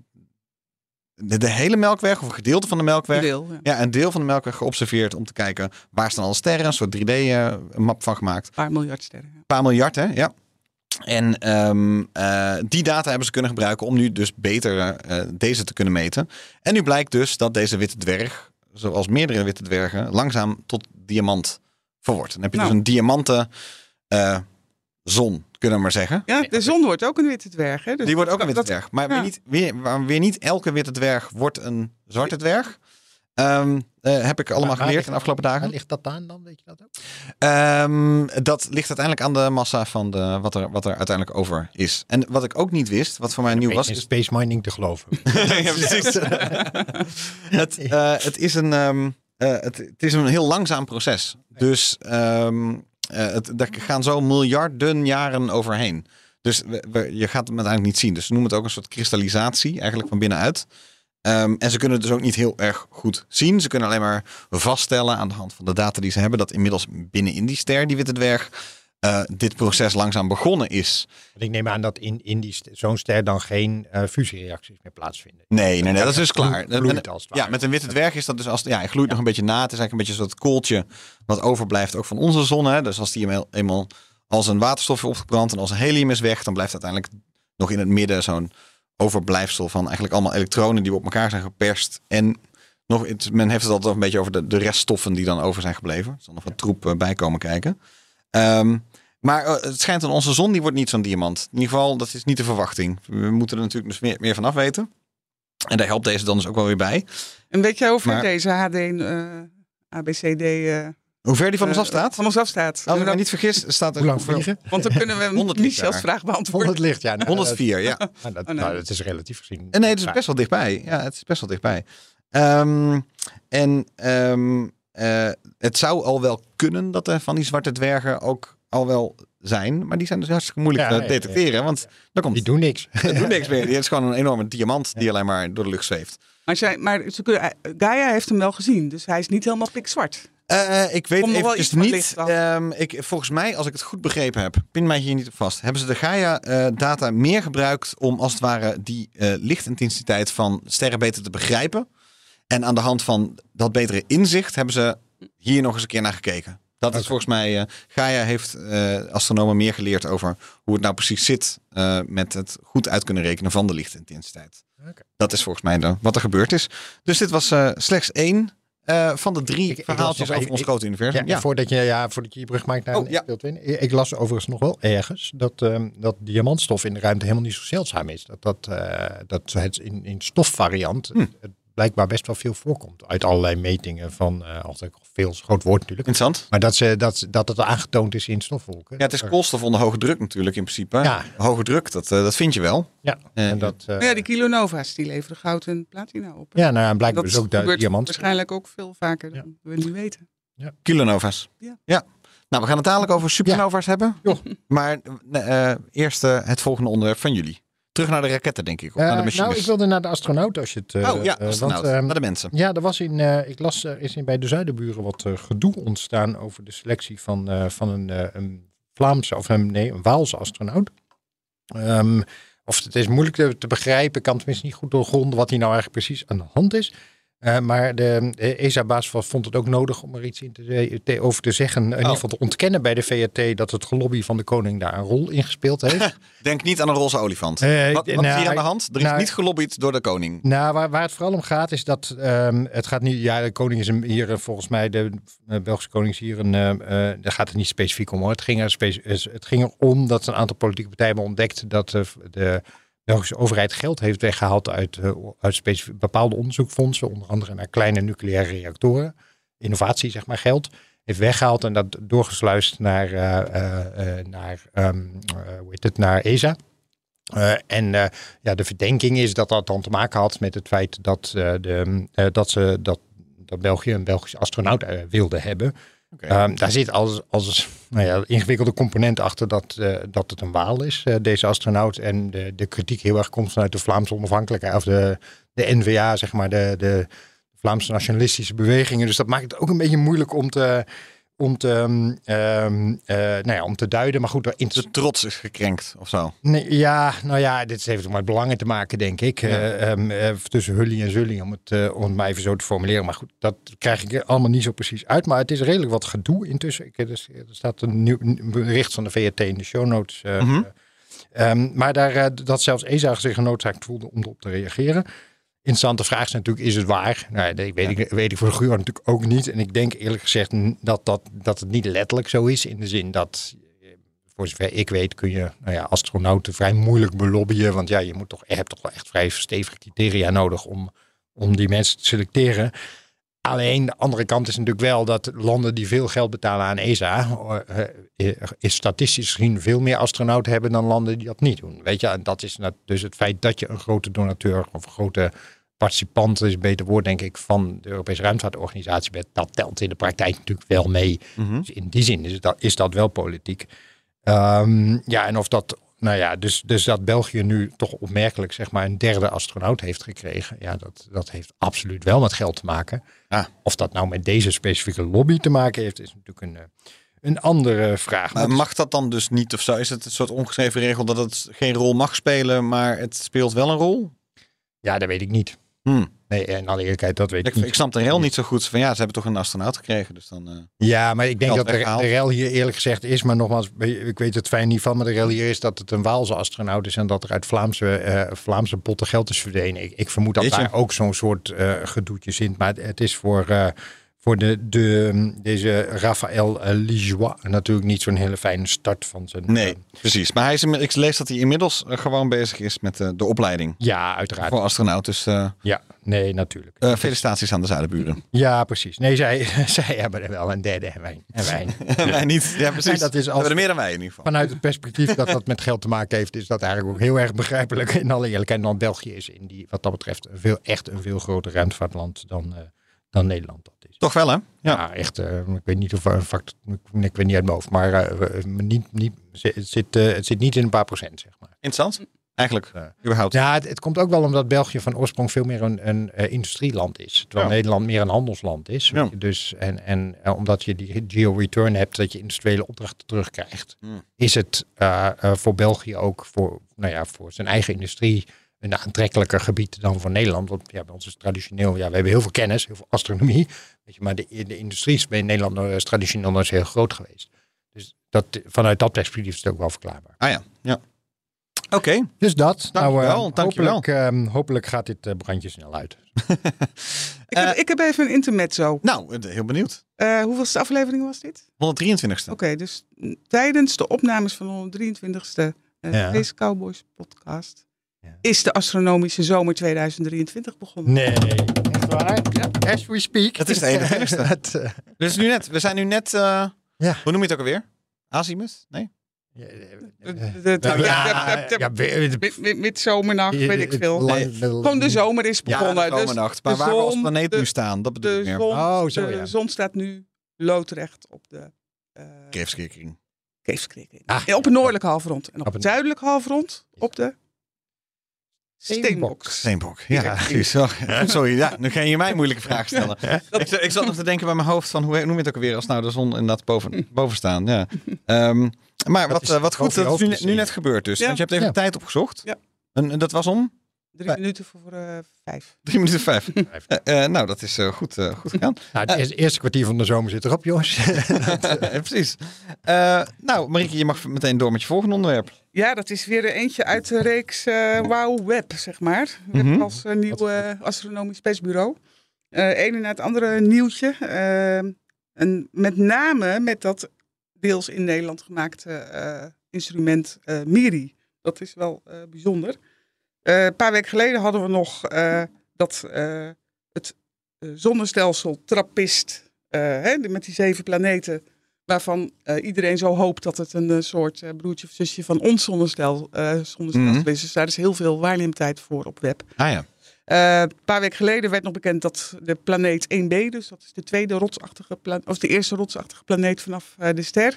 de, de hele Melkweg of een gedeelte van de Melkweg. Deel, ja. Ja, een deel van de Melkweg geobserveerd om te kijken waar staan alle sterren. Een soort drie D-map uh, van gemaakt. Een paar miljard sterren. Ja. Een paar miljard, hè? Ja. En um, uh, die data hebben ze kunnen gebruiken om nu dus beter uh, deze te kunnen meten. En nu blijkt dus dat deze witte dwerg, zoals meerdere witte dwergen, langzaam tot diamant verwordt. Dan heb je nou. dus een diamanten uh, zon. Kunnen we maar zeggen. Ja, de zon wordt ook een witte dwerg. Hè? Dus die wordt ook een witte dat, dwerg. Maar ja. weer, niet, weer, weer niet elke witte dwerg wordt een zwarte dwerg. Um, uh, heb ik allemaal waar geleerd ligt, in de afgelopen dagen. Waar ligt dat aan dan? Weet je dat ook? Um, dat ligt uiteindelijk aan de massa van de, wat, er, wat er uiteindelijk over is. En wat ik ook niet wist, wat voor mij nieuw was... In is space mining te geloven. ja, precies. het, uh, het, is een, um, uh, het, het is een heel langzaam proces. Dus... Um, Uh, het, daar gaan zo miljarden jaren overheen. Dus we, we, je gaat het uiteindelijk niet zien. Dus ze noemen het ook een soort kristallisatie, eigenlijk van binnenuit. Um, en ze kunnen het dus ook niet heel erg goed zien. Ze kunnen alleen maar vaststellen aan de hand van de data die ze hebben, dat inmiddels binnenin die ster, die witte dwerg, uh, dit proces langzaam begonnen is. Want ik neem aan dat in, in die st- zo'n ster dan geen uh, fusiereacties meer plaatsvinden. Nee, nee, nee, dat is dus klaar. Gloeit als het ja, met een witte dwerg is dat dus als ja, hij gloeit ja. nog een beetje na. Het is eigenlijk een beetje zo'n kooltje wat overblijft ook van onze zon. Hè? Dus als die eenmaal, eenmaal als een waterstof is opgebrand en als een helium is weg, dan blijft uiteindelijk nog in het midden zo'n overblijfsel van eigenlijk allemaal elektronen die op elkaar zijn geperst. En nog, het, men heeft het altijd een beetje over de, de reststoffen die dan over zijn gebleven. Er zal nog wat troep uh, bij komen kijken. Um, maar uh, het schijnt aan onze zon, die wordt niet zo'n diamant. In ieder geval, dat is niet de verwachting. We moeten er natuurlijk dus meer, meer van af weten. En daar helpt deze dan dus ook wel weer bij. En weet jij hoe ver Maar- deze H D, uh, A B C D... Uh, Hoe ver die van ons uh, afstaat? Van ons afstaat. Als ik me niet vergis, staat er Hoe lang ongeveer vliegen? Want dan kunnen we honderd Michels licht vraag beantwoorden. honderd licht, ja. Nou, honderdvier, ja. Dat, nou, dat, Oh, nee. nou, dat is relatief gezien. En nee, het is best wel dichtbij. Ja, het is best wel dichtbij. Um, en um, uh, het zou al wel kunnen dat er van die zwarte dwergen ook al wel zijn. Maar die zijn dus hartstikke moeilijk Ja, te ja, detecteren. Ja. Want dan komt Die doen niks. het doet niks meer. Het is gewoon een enorme diamant die alleen maar door de lucht zweeft. Maar, zij, maar ze kunnen, Gaia heeft hem wel gezien, dus hij is niet helemaal pikzwart. Uh, ik weet Komt nog wel eventjes iets van niet. licht af. Um, ik, volgens mij, als ik het goed begrepen heb, pin mij hier niet op vast. Hebben ze de Gaia-data uh, meer gebruikt om als het ware die uh, lichtintensiteit van sterren beter te begrijpen. En aan de hand van dat betere inzicht hebben ze hier nog eens een keer naar gekeken. Dat okay. is volgens mij... Uh, Gaia heeft uh, astronomen meer geleerd over hoe het nou precies zit uh, met het goed uit kunnen rekenen van de lichtintensiteit. Okay. Dat is volgens mij de, wat er gebeurd is. Dus dit was uh, slechts één uh, van de drie ik, verhaaltjes ik over ik, ons ik, grote universum. Ja, ja. Voordat, je, ja, voordat je je brug maakt naar oh, ja. deel twee. Ik las overigens nog wel ergens dat, um, dat diamantstof in de ruimte helemaal niet zo zeldzaam is. Dat, dat, uh, dat het in, in stofvariant... Hm. Het, blijkbaar best wel veel voorkomt. Uit allerlei metingen van, uh, altijd veel groot woord natuurlijk. Interessant. Maar dat, ze, dat, dat het aangetoond is in stofwolken. Ja, het is koolstof onder hoge druk natuurlijk in principe. Ja. Hoge druk, dat, uh, dat vind je wel. Ja. Uh, en dat, uh, ja, die kilonova's die leveren goud en platina op. Ja, nou ja, blijkbaar dus ook de diamant. Waarschijnlijk ook veel vaker dan ja. we nu weten. Ja. Kilonova's. Ja. ja. Nou, we gaan het dadelijk over supernova's ja. hebben. Jo. Maar uh, eerst uh, het volgende onderwerp van jullie. Terug naar de raketten, denk ik. Of uh, naar de machines. Nou, ik wilde naar de astronaut. Als je het, uh, oh ja, astronaut. Uh, want, uh, naar de mensen. Ja, er was in, uh, ik las, er is in bij de Zuiderburen wat uh, gedoe ontstaan over de selectie van, uh, van een, uh, een Vlaamse, of een, nee, een Waalse astronaut. Um, of het is moeilijk te, te begrijpen. Ik kan tenminste niet goed doorgronden wat hier nou eigenlijk precies aan de hand is. Uh, maar de, de E S A-baas vond het ook nodig om er iets in te, te, over te zeggen. In oh. ieder geval te ontkennen bij de V R T dat het gelobby van de koning daar een rol in gespeeld heeft. Denk niet aan een roze olifant. Uh, wat wat nou, is hier aan de hand? Er is nou, niet gelobbyd door de koning. Nou, waar, waar het vooral om gaat is dat um, het gaat niet... Ja, de koning is een, hier volgens mij, de uh, Belgische koning is hier een... Uh, uh, daar gaat het niet specifiek om hoor. Het ging, er spe- het ging erom dat een aantal politieke partijen hebben ontdekt dat uh, de... De Belgische overheid geld heeft weggehaald uit, uh, uit specif- bepaalde onderzoekfondsen, onder andere naar kleine nucleaire reactoren. Innovatie, zeg maar, geld. Heeft weggehaald en dat doorgesluist naar, uh, uh, uh, naar, um, uh, hoe heet het, naar E S A. Uh, en uh, ja, de verdenking is dat dat dan te maken had met het feit dat, uh, de, uh, dat, ze, dat, dat België een Belgische astronaut uh, wilde hebben. Okay. Um, daar zit als, als nou ja, ingewikkelde component achter dat, uh, dat het een Waal is, uh, deze astronaut. En de, de kritiek heel erg komt vanuit de Vlaamse onafhankelijkheid, of de, de N V A, zeg maar, de, de Vlaamse nationalistische bewegingen. Dus dat maakt het ook een beetje moeilijk om te, om te, um, uh, nou ja, om te duiden. Maar goed, de trots is gekrenkt of zo. Nee, ja, nou ja, dit heeft ook met belangen te maken, denk ik. Ja. Uh, um, uh, tussen Hully en Zully, om het, uh, om het maar even zo te formuleren. Maar goed, dat krijg ik allemaal niet zo precies uit. Maar het is redelijk wat gedoe intussen. Ik, er staat een nieuw een bericht van de V R T in de show notes. Uh, mm-hmm. uh, um, maar daar, uh, dat zelfs E S A zich genoodzaakt voelde om erop te reageren. Interessante vraag is natuurlijk, is het waar? Nou, dat weet, ja. ik, weet ik voor de goede natuurlijk ook niet. En ik denk eerlijk gezegd dat, dat, dat het niet letterlijk zo is. In de zin dat, voor zover ik weet, kun je nou ja, astronauten vrij moeilijk belobbyen. Want ja, je, moet toch, je hebt toch wel echt vrij stevige criteria nodig om, om die mensen te selecteren. Alleen de andere kant is natuurlijk wel dat landen die veel geld betalen aan E S A... Uh, is statistisch gezien veel meer astronauten hebben dan landen die dat niet doen. Weet je, en dat is dus het feit dat je een grote donateur of een grote participant, dat is een beter woord denk ik, van de Europese Ruimtevaartorganisatie bent. Dat telt in de praktijk natuurlijk wel mee. Mm-hmm. Dus in die zin is dat, is dat wel politiek. Um, ja, en of dat... Nou ja, dus, dus dat België nu toch opmerkelijk zeg maar een derde astronaut heeft gekregen. Ja, dat, dat heeft absoluut wel met geld te maken. Ah. Of dat nou met deze specifieke lobby te maken heeft, is natuurlijk een, een andere vraag. Maar mag dat dan dus niet of zo? Is het een soort ongeschreven regel dat het geen rol mag spelen, maar het speelt wel een rol? Ja, dat weet ik niet. Hmm. Nee, in alle eerlijkheid, dat weet ik, ik niet. Ik snap de rel niet zo goed. Van ja, ze hebben toch een astronaut gekregen. Dus dan, uh, ja, maar ik denk dat de, de rel hier eerlijk gezegd is. Maar nogmaals, ik weet het fijn niet van. Maar de rel hier is dat het een Waalse astronaut is. En dat er uit Vlaamse, uh, Vlaamse potten geld is verdwenen. Ik, ik vermoed dat weet daar je? ook zo'n soort uh, gedoetje zit. Maar het, het is voor... Uh, Voor de, de, deze Raphaël uh, Lijois natuurlijk niet zo'n hele fijne start van zijn... Nee, uh, precies. Maar hij is, ik lees dat hij inmiddels uh, gewoon bezig is met uh, de opleiding. Ja, uiteraard. Voor astronaut. Dus, uh, ja, nee, natuurlijk. Uh, felicitaties aan de Zuiderburen. Ja, precies. Nee, zij, zij hebben er wel een derde en wij, en wij. En wij niet. Ja, precies. Dat is als, we hebben er meer dan wij in ieder geval. Vanuit het perspectief dat dat met geld te maken heeft, is dat eigenlijk ook heel erg begrijpelijk. In alle eerlijkheid, dan België is in die, wat dat betreft een veel, echt een veel groter ruimtevaartland dan... Uh, dan Nederland dat is. Toch wel, hè? Ja, ja echt. Uh, ik weet niet of een factor, ik, ik weet niet uit mijn hoofd, maar uh, niet, niet, het, zit, uh, het zit niet in een paar procent, zeg maar. Interessant. Eigenlijk, uh, überhaupt. Ja, het, het komt ook wel omdat België van oorsprong veel meer een, een uh, industrieland is. Terwijl ja. Nederland meer een handelsland is. Ja. Dus, en en uh, omdat je die geo-return hebt, dat je industriële opdrachten terugkrijgt, hmm. is het uh, uh, voor België ook voor, nou ja, voor zijn eigen industrie een aantrekkelijker gebied dan voor Nederland. Want ja, bij ons is traditioneel, ja, we hebben heel veel kennis, heel veel astronomie, Weet je, maar de, de industrie is bij Nederland uh, traditioneel nog eens heel groot geweest. Dus dat, vanuit dat perspectief is het ook wel verklaarbaar. Ah ja, ja. Oké. Okay. Dus dat. Dankjewel, nou, uh, dankjewel. Hopelijk, um, hopelijk gaat dit uh, brandje snel uit. ik, heb, uh, ik heb even een intermezzo. Nou, heel benieuwd. Uh, hoeveelste aflevering was dit? honderddrieëntwintigste. Oké, okay, dus tijdens de opnames van de honderdrieëntwintigste uh, ja. Space Cowboys podcast ja. is de astronomische zomer tweeduizend drieëntwintig begonnen. Nee, echt waar? Ja. As we speak. Dat is de eenentwintigste. Het, uh... Dus nu net, we zijn nu net, uh, ja. hoe noem je het ook alweer? Azimuth? Nee? Midzomernacht, weet ik veel. Nee. Gewoon de zomer is begonnen. Ja, de zomernacht. Maar dus waar we als planeet de, nu staan, dat bedoel ik meer. Zon, oh, zo, de ja. zon staat nu loodrecht op de... Uh, Kreeftskrikking. Kreeftskrikking. Ah, op het noordelijke halfrond. En op, op het zuidelijke halfrond op de... Steenbok. Steenbok, ja. ja. Sorry, ja, nu ga je mij moeilijke vragen stellen. ik, ik zat nog te denken bij mijn hoofd van, hoe noem je het ook alweer als nou de zon inderdaad boven, boven staan. Ja. Um, maar wat, uh, wat goed, dat is nu, nu net gebeurd dus. Ja. Want je hebt even ja. de tijd opgezocht. Ja. En, en dat was om? Drie vijf. minuten voor uh, vijf. Drie minuten vijf. vijf. Uh, uh, nou, dat is uh, goed, uh, goed gegaan. Nou, het eerste, eerste kwartier van de zomer zit erop, jongens. dat, uh, precies. Uh, nou, Marieke, je mag meteen door met je volgende onderwerp. Ja, dat is weer eentje uit de reeks uh, Wow Web, zeg maar. Web mm-hmm. als uh, nieuw uh, astronomisch spacebureau. Uh, Ene na het andere nieuwtje. Uh, en met name met dat deels in Nederland gemaakte uh, instrument uh, MIRI. Dat is wel uh, bijzonder. Uh, een paar weken geleden hadden we nog uh, dat uh, het uh, zonnestelsel TRAPPIST, uh, hè, met die zeven planeten, waarvan uh, iedereen zo hoopt dat het een uh, soort uh, broertje of zusje van ons zonnestelsel, uh, zonnestelsel mm-hmm. is. Dus daar is heel veel waarneemtijd voor op web. Ah ja. Uh, een paar weken geleden werd nog bekend dat de planeet één b, dus dat is de tweede rotsachtige planeet, of de eerste rotsachtige planeet vanaf uh, de ster.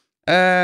Uh,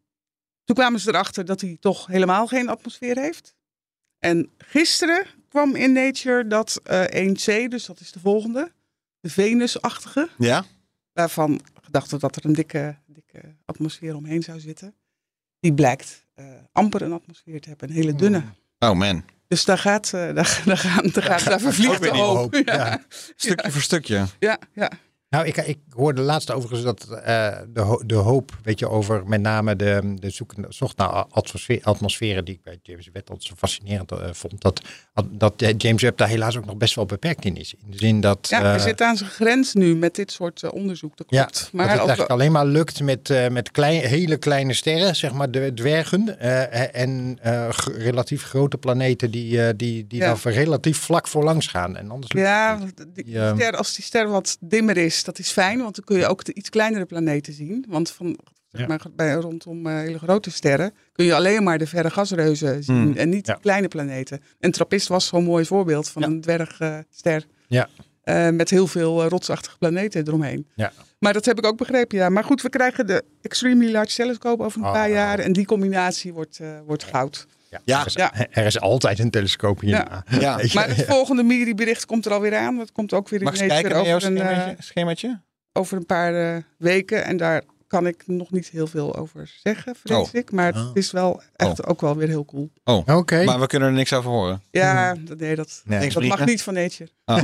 toen kwamen ze erachter dat hij toch helemaal geen atmosfeer heeft. En gisteren kwam in Nature dat uh, één c, dus dat is de volgende, de Venusachtige, ja. waarvan gedacht wordt dat er een dikke, dikke atmosfeer omheen zou zitten. Die blijkt uh, amper een atmosfeer te hebben, een hele dunne. Oh man. Dus daar gaat, uh, daar, daar, gaan, daar, gaat, daar vervliegt de hoop. Ja. Ja. Stukje ja. voor stukje. Ja, ja. Nou, ik, ik hoorde laatst overigens dat uh, de, ho- de hoop, weet je, over met name de, de zoek, zocht naar atmosfeer, atmosferen die ik bij James Webb altijd zo fascinerend uh, vond. Dat, dat uh, James Webb daar helaas ook nog best wel beperkt in is. In de zin dat... Ja, hij uh, zit aan zijn grens nu met dit soort uh, onderzoek. Dat klopt. Ja, maar dat het eigenlijk alleen maar lukt met, uh, met klein, hele kleine sterren, zeg maar de dwergen. Uh, en uh, g- relatief grote planeten die, uh, die, die ja. daar relatief vlak voor langs gaan. En anders ja, die, die uh, ster, als die ster wat dimmer is, dat is fijn, want dan kun je ook de iets kleinere planeten zien. Want van, zeg ja. maar, bij, rondom uh, hele grote sterren kun je alleen maar de verre gasreuzen zien mm. en niet ja. kleine planeten. En TRAPPIST was zo'n mooi voorbeeld van ja. een dwergster. Uh, ja. uh, met heel veel uh, rotsachtige planeten eromheen. Ja. Maar dat heb ik ook begrepen, ja. Maar goed, we krijgen de Extremely Large Telescope over een oh, paar oh. jaar en die combinatie wordt, uh, wordt goud. Ja, ja. Er, is, ja. er is altijd een telescoop hierna. Ja. Ja. Maar het volgende MIRI-bericht komt er alweer aan. Dat komt ook weer in Mag ik kijken naar jouw schemaatje? Een, uh, schemaatje? Over een paar uh, weken. En daar kan ik nog niet heel veel over zeggen, vrees oh. ik. Maar oh. het is wel echt oh. ook wel weer heel cool. Oh, oké. Okay. Maar we kunnen er niks over horen. Ja, dat, nee, dat, nee. dat mag niet van Nature. Oh.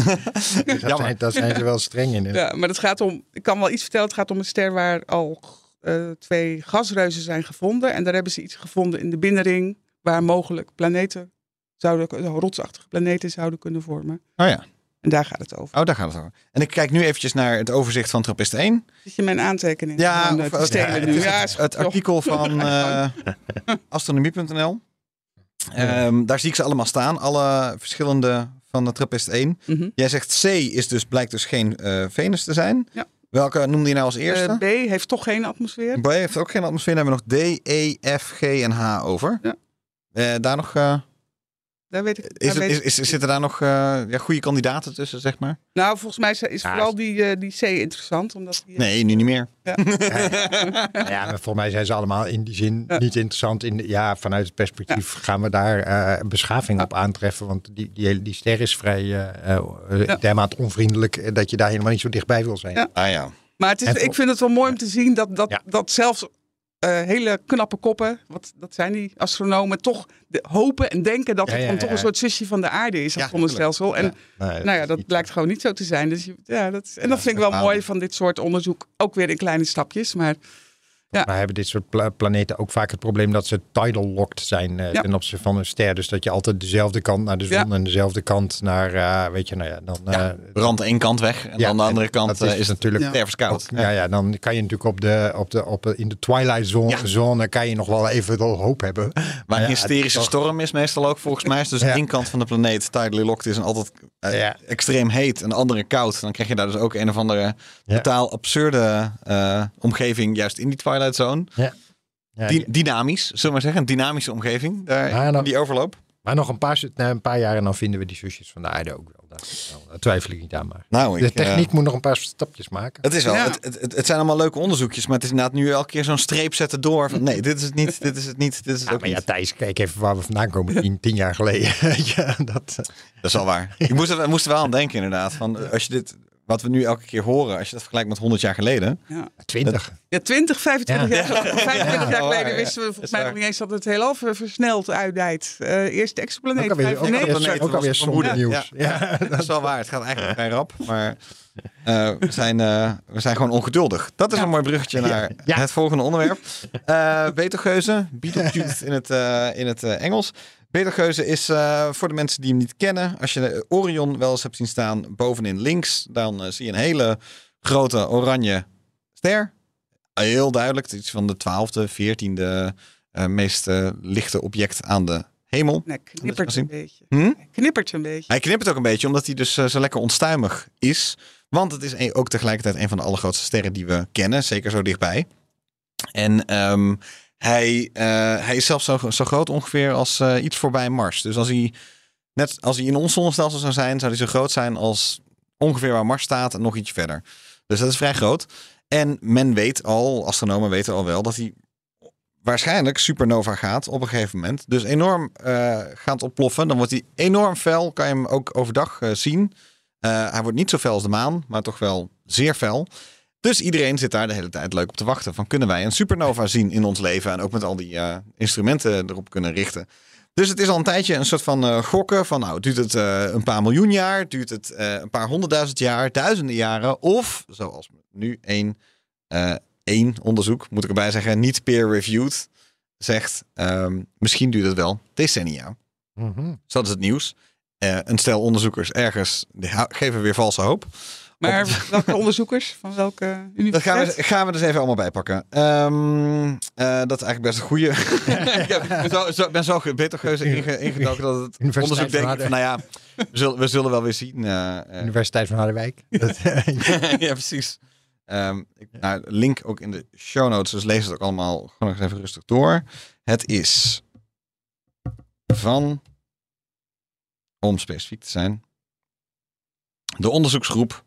dus dat, zijn, dat zijn ze wel streng in. Ja, maar het gaat om, ik kan wel iets vertellen. Het gaat om een ster waar al uh, twee gasreuzen zijn gevonden. En daar hebben ze iets gevonden in de binnenring waar mogelijk planeten zouden, rotsachtige planeten zouden kunnen vormen. Oh ja. En daar gaat het over. Oh, daar gaat het over. En ik kijk nu eventjes naar het overzicht van TRAPPIST één. Zit je mijn aantekeningen? Ja, of, uh, ja, het, nu. Het, ja, het, het artikel van uh, astronomie punt n l. Um, daar zie ik ze allemaal staan. Alle verschillende van de TRAPPIST één. Mm-hmm. Jij zegt C is dus, blijkt dus geen uh, Venus te zijn. Ja. Welke noemde je nou als eerste? Uh, B heeft toch geen atmosfeer. B heeft ook geen atmosfeer. Dan hebben we nog D, E, F, G en H over. Ja. Uh, daar nog... Uh, daar weet ik, daar is het, weet is, is, zitten daar nog uh, ja, goede kandidaten tussen, zeg maar? Nou, volgens mij is ja, vooral die, uh, die C interessant. Omdat die, uh... Nee, nu niet meer. Ja. ja, maar volgens mij zijn ze allemaal in die zin ja. niet interessant. In de, ja, vanuit het perspectief ja. gaan we daar uh, beschaving ja. op aantreffen. Want die, die, die ster is vrij uh, uh, ja. dermate onvriendelijk dat je daar helemaal niet zo dichtbij wil zijn. Ja. Ah ja. Maar het is, ik vind het wel mooi om te zien dat, dat, ja. dat zelfs uh, hele knappe koppen. Wat, dat zijn die astronomen. Toch de, hopen en denken dat ja, het ja, dan ja, toch ja. een soort zusje van de aarde is. Dat Ja, zonnestelsel. En Ja. Nee, nou ja, dat niet- blijkt gewoon niet zo te zijn. Dus je, ja, dat, en dat vind ik wel bepaald. mooi van dit soort onderzoek. Ook weer in kleine stapjes. Maar ja. Maar hebben dit soort pla- planeten ook vaak het probleem dat ze tidal locked zijn uh, Ja. ten opzichte van een ster. Dus dat je altijd dezelfde kant naar de zon Ja. en dezelfde kant naar, uh, weet je, nou ja, dan... Uh, Ja, brandt één kant weg en ja, dan de andere en kant dat uh, is het natuurlijk Ja. stervenskoud. ook- ja, ja, dan kan je natuurlijk op de, op de, op de, in de twilight zone, Ja. zone kan je nog wel even wel hoop hebben. Maar een ja, hysterische toch- storm is meestal ook volgens mij. Dus Ja. één kant van de planeet tidally locked is en altijd uh, Ja. extreem heet en de andere koud. Dan krijg je daar dus ook een of andere Ja. totaal absurde uh, omgeving juist in die twilight zone. Ja. Ja, Di- dynamisch, zullen we maar zeggen. Een dynamische omgeving. Daar, Ja, dan- die overloop. maar nog een paar, na een paar jaar en dan vinden we die zusjes van de aarde ook wel. Daar, daar twijfel ik niet aan. Maar Nou, de ik, uh, techniek moet nog een paar stapjes maken. Het is wel. Ja. Het, het, het zijn allemaal leuke onderzoekjes, maar het is inderdaad nu elke keer zo'n streep zetten door. Van, nee, dit is het niet, dit is het niet, dit is het Ja, ook maar ja, niet. Thijs, kijk even waar we vandaan komen. Tien, tien jaar geleden. ja, dat, Dat is wel waar. Ik moest er, moest er wel aan denken inderdaad. Van, als je dit, wat we nu elke keer horen, als je dat vergelijkt met honderd jaar geleden. Ja. twintig. Ja, twintig, vijfentwintig Ja. jaar, vijfentwintig jaar Ja, geleden ja. wisten we Dat volgens is mij waar. nog niet eens dat het heelal ver- versneld uitdijt. Uh, eerst de exoplaneet. Ook alweer, ook vijfennegentig. alweer, planeet ook alweer was somber vermoeden. nieuws. Ja. Dat is wel waar. Het gaat eigenlijk vrij rap. Maar uh, we, zijn, uh, we zijn gewoon ongeduldig. Dat is Ja. een mooi bruggetje naar Ja. het volgende onderwerp. Uh, Betelgeuze, Betelgeuse in het, uh, in het uh, Engels. Betelgeuze is uh, voor de mensen die hem niet kennen. Als je de Orion wel eens hebt zien staan bovenin links, dan uh, zie je een hele grote oranje ster. Heel duidelijk. Het is iets van de twaalfde, veertiende uh, meest uh, lichte object aan de hemel. Nee, knippert zien. een beetje. Hm? Hij knippert een beetje. Hij knippert ook een beetje, omdat hij dus uh, zo lekker onstuimig is. Want het is een, ook tegelijkertijd een van de allergrootste sterren die we kennen. Zeker zo dichtbij. En um, hij, uh, hij is zelfs zo, zo groot ongeveer als uh, iets voorbij Mars. Dus als hij, net als hij in ons zonnestelsel zou zijn, zou hij zo groot zijn als ongeveer waar Mars staat en nog iets verder. Dus dat is vrij groot. En men weet al, astronomen weten al wel, dat hij waarschijnlijk supernova gaat op een gegeven moment. Dus enorm uh, gaat ontploffen. Dan wordt hij enorm fel. Kan je hem ook overdag uh, zien. Uh, hij wordt niet zo fel als de maan, maar toch wel zeer fel. Dus iedereen zit daar de hele tijd leuk op te wachten. Van, kunnen wij een supernova zien in ons leven? En ook met al die uh, instrumenten erop kunnen richten. Dus het is al een tijdje een soort van uh, gokken. Van nou, duurt het uh, een paar miljoen jaar? Duurt het uh, een paar honderdduizend jaar? Duizenden jaren? Of, zoals nu één, uh, één onderzoek, moet ik erbij zeggen, niet peer-reviewed, zegt um, misschien duurt het wel decennia. Mm-hmm. Dus dat is het nieuws. Uh, een stel onderzoekers ergens die geven weer valse hoop. Maar Op... welke onderzoekers? Van welke universiteit? Dat gaan we, gaan we dus even allemaal bijpakken. Um, uh, dat is eigenlijk best een goede. Ik ben zo, zo, ben zo Betelgeuze inge, ingedoken dat het onderzoek denk ik van, nou ja, we zullen, we zullen wel weer zien. Uh, uh, Universiteit van Harderwijk. ja, precies. Um, ik, nou, link ook in de show notes, dus lees het ook allemaal gewoon nog even rustig door. Het is van, om specifiek te zijn, de onderzoeksgroep.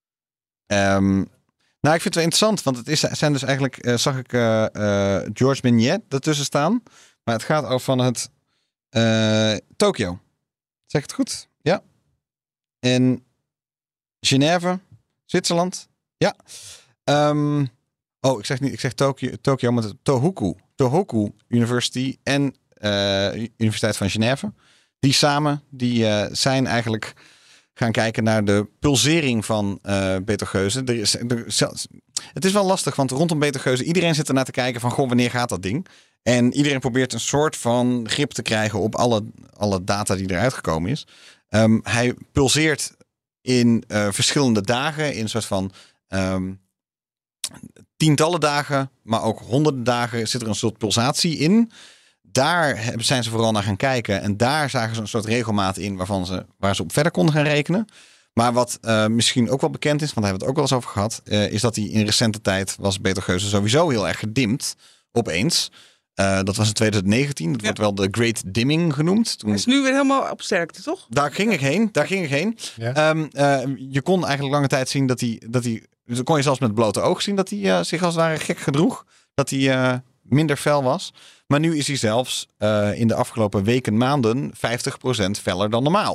Um, nou, ik vind het wel interessant, want het is, zijn dus eigenlijk, uh, zag ik uh, uh, George Mignet ertussen staan. Maar het gaat over van het uh, Tokio. Zeg ik het goed? Ja. En Genève, Zwitserland. Ja. Um, oh, ik zeg niet, ik zeg Tokio, Tokio met de Tohoku. Tohoku University en uh, Universiteit van Genève. Die samen, die uh, zijn eigenlijk gaan kijken naar de pulsering van uh, Betelgeuze. Er is, er, het is wel lastig, want rondom Betelgeuze, iedereen zit ernaar te kijken van, goh, wanneer gaat dat ding? En iedereen probeert een soort van grip te krijgen op alle, alle data die eruit gekomen is. Um, hij pulseert in uh, verschillende dagen, in een soort van um, tientallen dagen, maar ook honderden dagen zit er een soort pulsatie in. Daar zijn ze vooral naar gaan kijken. En daar zagen ze een soort regelmaat in waarvan ze, waar ze op verder konden gaan rekenen. Maar wat uh, misschien ook wel bekend is, want daar hebben we het ook wel eens over gehad, uh, is dat die in recente tijd was Betelgeuze sowieso heel erg gedimd. Opeens. Uh, dat was in twintig negentien. Dat ja. wordt wel de Great Dimming genoemd. Toen... Hij is nu weer helemaal op sterkte, toch? Daar ging ik heen. Daar ging ik heen. Ja. Um, uh, je kon eigenlijk lange tijd zien dat hij... Dat hij dus kon je zelfs met het blote oog zien dat hij uh, zich als het ware gek gedroeg. Dat hij uh, minder fel was. Maar nu is hij zelfs uh, in de afgelopen weken, maanden vijftig procent feller dan normaal.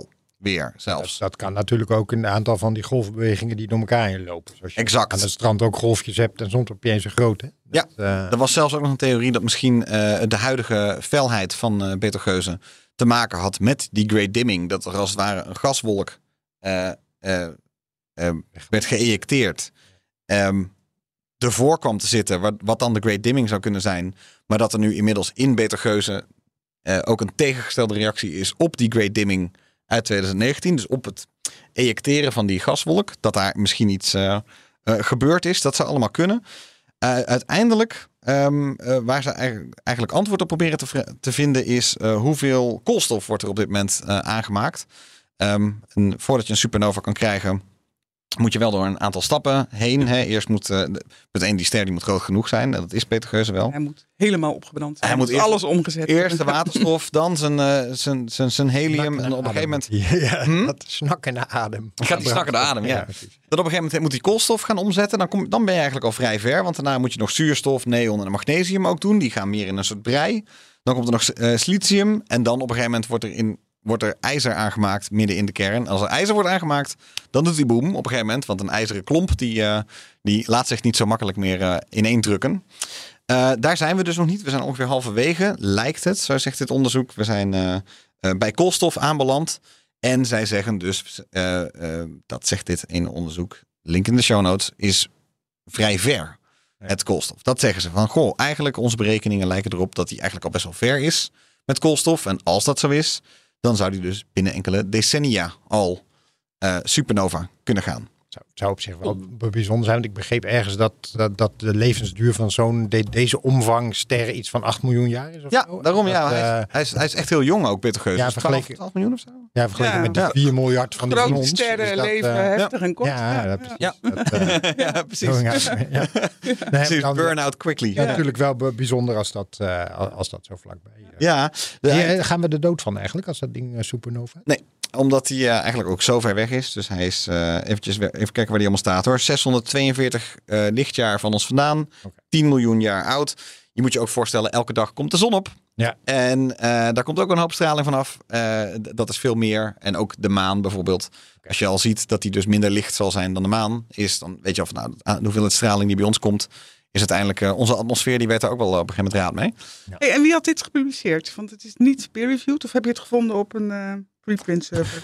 weer zelfs. Dat, dat kan natuurlijk ook een aantal van die golfbewegingen die door elkaar heen lopen. Zoals je Exact. aan het strand ook golfjes hebt en soms heb je eens een grote. Ja, uh, er was zelfs ook nog een theorie dat misschien uh, de huidige felheid van uh, Betelgeuse te maken had met die great dimming. Dat er als het ware een gaswolk uh, uh, uh, werd geëjecteerd. Um, ervoor kwam te zitten, wat, wat dan de great dimming zou kunnen zijn. Maar dat er nu inmiddels in Betelgeuse uh, ook een tegengestelde reactie is op die great dimming uit twintig negentien. Dus op het ejecteren van die gaswolk. Dat daar misschien iets uh, uh, gebeurd is. Dat zou allemaal kunnen. Uh, uiteindelijk, um, uh, waar ze eigenlijk, eigenlijk antwoord op proberen te, vre- te vinden is uh, hoeveel koolstof wordt er op dit moment uh, aangemaakt. Um, en voordat je een supernova kan krijgen, moet je wel door een aantal stappen heen. Hè. Eerst moet uh, punt één, die ster die moet groot genoeg zijn. Dat is Betelgeuse wel. Hij moet helemaal opgebrand zijn. Hij moet eerst, alles omgezet. Eerst de waterstof, dan zijn, uh, zijn, zijn, zijn helium. En op een gegeven moment Ja, Hm? dat snakken naar adem. gaat die snakken de adem. Ja. Ja, precies. Dat op een gegeven moment moet die koolstof gaan omzetten. Dan, kom, dan ben je eigenlijk al vrij ver. Want daarna moet je nog zuurstof, neon en magnesium ook doen. Die gaan meer in een soort brei. Dan komt er nog uh, silicium. En dan op een gegeven moment wordt er, in, wordt er ijzer aangemaakt midden in de kern. Als er ijzer wordt aangemaakt, dan doet die boom op een gegeven moment. Want een ijzeren klomp die, uh, die laat zich niet zo makkelijk meer uh, ineendrukken. Uh, daar zijn we dus nog niet. We zijn ongeveer halverwege, lijkt het. Zo zegt dit onderzoek. We zijn uh, uh, bij koolstof aanbeland. En zij zeggen dus, uh, uh, dat zegt dit ene onderzoek, link in de show notes, is vrij ver, het koolstof. Dat zeggen ze van, goh, eigenlijk onze berekeningen lijken erop dat die eigenlijk al best wel ver is met koolstof. En als dat zo is, dan zou die dus binnen enkele decennia al uh, supernova kunnen gaan. Zou, zou op zich wel bijzonder zijn. Want ik begreep ergens dat, dat, dat de levensduur van zo'n de, deze omvang sterren iets van acht miljoen jaar is. Of Ja, zo. daarom dat, ja. uh, hij, is, hij, is, hij is echt heel jong ook, Betelgeuse. Ja, Dus vergeleken- twaalf miljoen of zo? Ja, vergeleken Ja. met de Ja. vier miljard van die van Grote ons. sterren is dat, leven uh, heftig en kort. Ja, dat, Ja. dat, uh, Ja, precies. going out, ja. Nee, Precies, dan- burn out quickly. ja, Ja, natuurlijk wel b- bijzonder als dat, uh, als dat zo vlakbij is. ja de- Ja, gaan we er dood van eigenlijk als dat ding uh, supernova? omdat hij uh, eigenlijk ook zo ver weg is. Dus hij is, uh, eventjes, even kijken waar hij allemaal staat hoor. zeshonderdtweeënveertig uh, lichtjaar van ons vandaan. Oké. tien miljoen jaar oud. Je moet je ook voorstellen, elke dag komt de zon op. Ja. En uh, daar komt ook een hoop straling vanaf. Uh, d- dat is veel meer. En ook de maan bijvoorbeeld. Als je al ziet dat die dus minder licht zal zijn dan de maan is, dan weet je al van nou, de hoeveelheid straling die bij ons komt, is uiteindelijk uh, onze atmosfeer, die weet daar ook wel op een gegeven moment raad mee. Hey, en wie had dit gepubliceerd? Want het is niet peer-reviewed. Of heb je het gevonden op een uh, preprint server?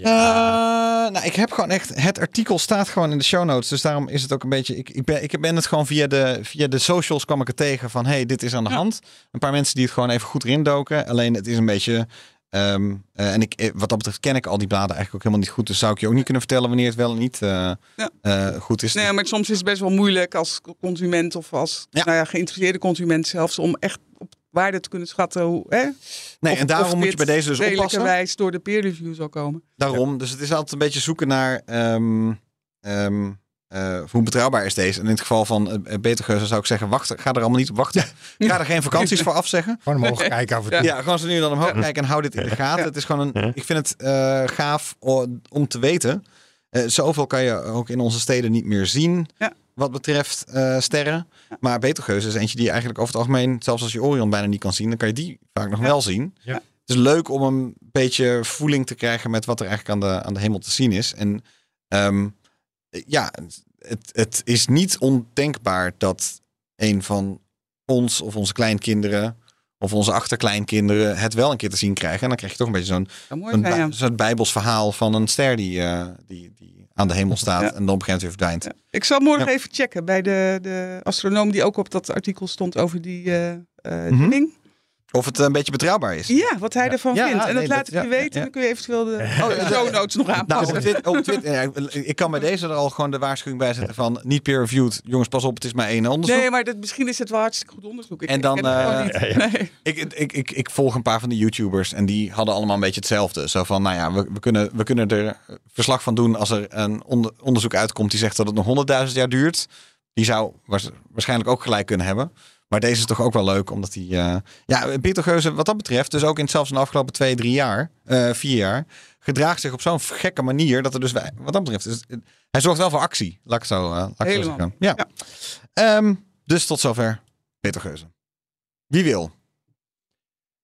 Ja. Uh, nou, ik heb gewoon echt... Het artikel staat gewoon in de show notes. Dus daarom is het ook een beetje... Ik, ik, ben, ik ben het gewoon via de, via de socials kwam ik er tegen van... hey, dit is aan de Ja. hand. Een paar mensen die het gewoon even goed erin doken. Alleen het is een beetje... Um, uh, en ik, wat dat betreft ken ik al die bladen eigenlijk ook helemaal niet goed. Dus zou ik je ook niet kunnen vertellen wanneer het wel en niet uh, Ja. uh, goed is. Nee, maar soms is het best wel moeilijk als consument of als Ja. nou ja, geïnteresseerde consument zelfs om echt op waarde te kunnen schatten hoe, hè, nee, of- en daarom of moet je dit bij deze dus oppassen. redelijkerwijs door de peer review zal komen. Daarom. Dus het is altijd een beetje zoeken naar... Um, um, Uh, hoe betrouwbaar is deze? En in het geval van uh, Betelgeuse zou ik zeggen, wacht, ga er allemaal niet op wachten. Ga er geen vakanties voor afzeggen. Gewoon omhoog kijken af en toe. Ja, gewoon zo nu en dan omhoog kijken en hou dit in de gaten. Ja. Het is gewoon een, ik vind het uh, gaaf o- om te weten. Uh, zoveel kan je ook in onze steden niet meer zien. Ja. Wat betreft uh, sterren. Ja. Maar Betelgeuse is eentje die je eigenlijk over het algemeen, zelfs als je Orion bijna niet kan zien, dan kan je die vaak nog Ja. wel zien. Ja. Het is leuk om een beetje voeling te krijgen met wat er eigenlijk aan de, aan de hemel te zien is. En um, ja, het, het is niet ondenkbaar dat een van ons of onze kleinkinderen of onze achterkleinkinderen het wel een keer te zien krijgen. En dan krijg je toch een beetje zo'n Zou mooi een zijn, bij- ja. zo'n bijbels verhaal van een ster die, uh, die, die aan de hemel staat Ja. en dan op een gegeven moment weer verdwijnt. Ja. Ik zal morgen Ja. even checken bij de, de astronoom die ook op dat artikel stond over die uh, uh, Mhm. ding. Of het een beetje betrouwbaar is. Ja, wat hij ervan Ja, vindt. En dat nee, laat dat- ik je ja, weten. ja. Dan kun je eventueel de Oh, de show notes nog Nou, aanpassen. op Twitter, op Twitter, ja, ik kan bij deze er al gewoon de waarschuwing bij zetten van niet peer-reviewed. Jongens, pas op, het is maar één onderzoek. Nee, maar dat, misschien is het wel hartstikke goed onderzoek. Ik, En dan, ik ken het gewoon uh, niet. ja, Nee. Ik, ik, ik, ik volg een paar van de YouTubers en die hadden allemaal een beetje hetzelfde. Zo van, nou ja, we, we, kunnen, we kunnen er verslag van doen als er een onder, onderzoek uitkomt die zegt dat het nog honderdduizend jaar duurt. Die zou waars- waarschijnlijk ook gelijk kunnen hebben. Maar deze is toch ook wel leuk, omdat die... Uh, ja, Betelgeuse wat dat betreft, dus ook in zelfs in de afgelopen twee, drie jaar, uh, vier jaar, gedraagt zich op zo'n gekke manier dat er dus, wij- wat dat betreft, is, hij zorgt wel voor actie. Laat ik het zo, uh, laat ik het zo Helemaal. zeggen. Ja. Ja. Um, dus tot zover Betelgeuse. Wie wil?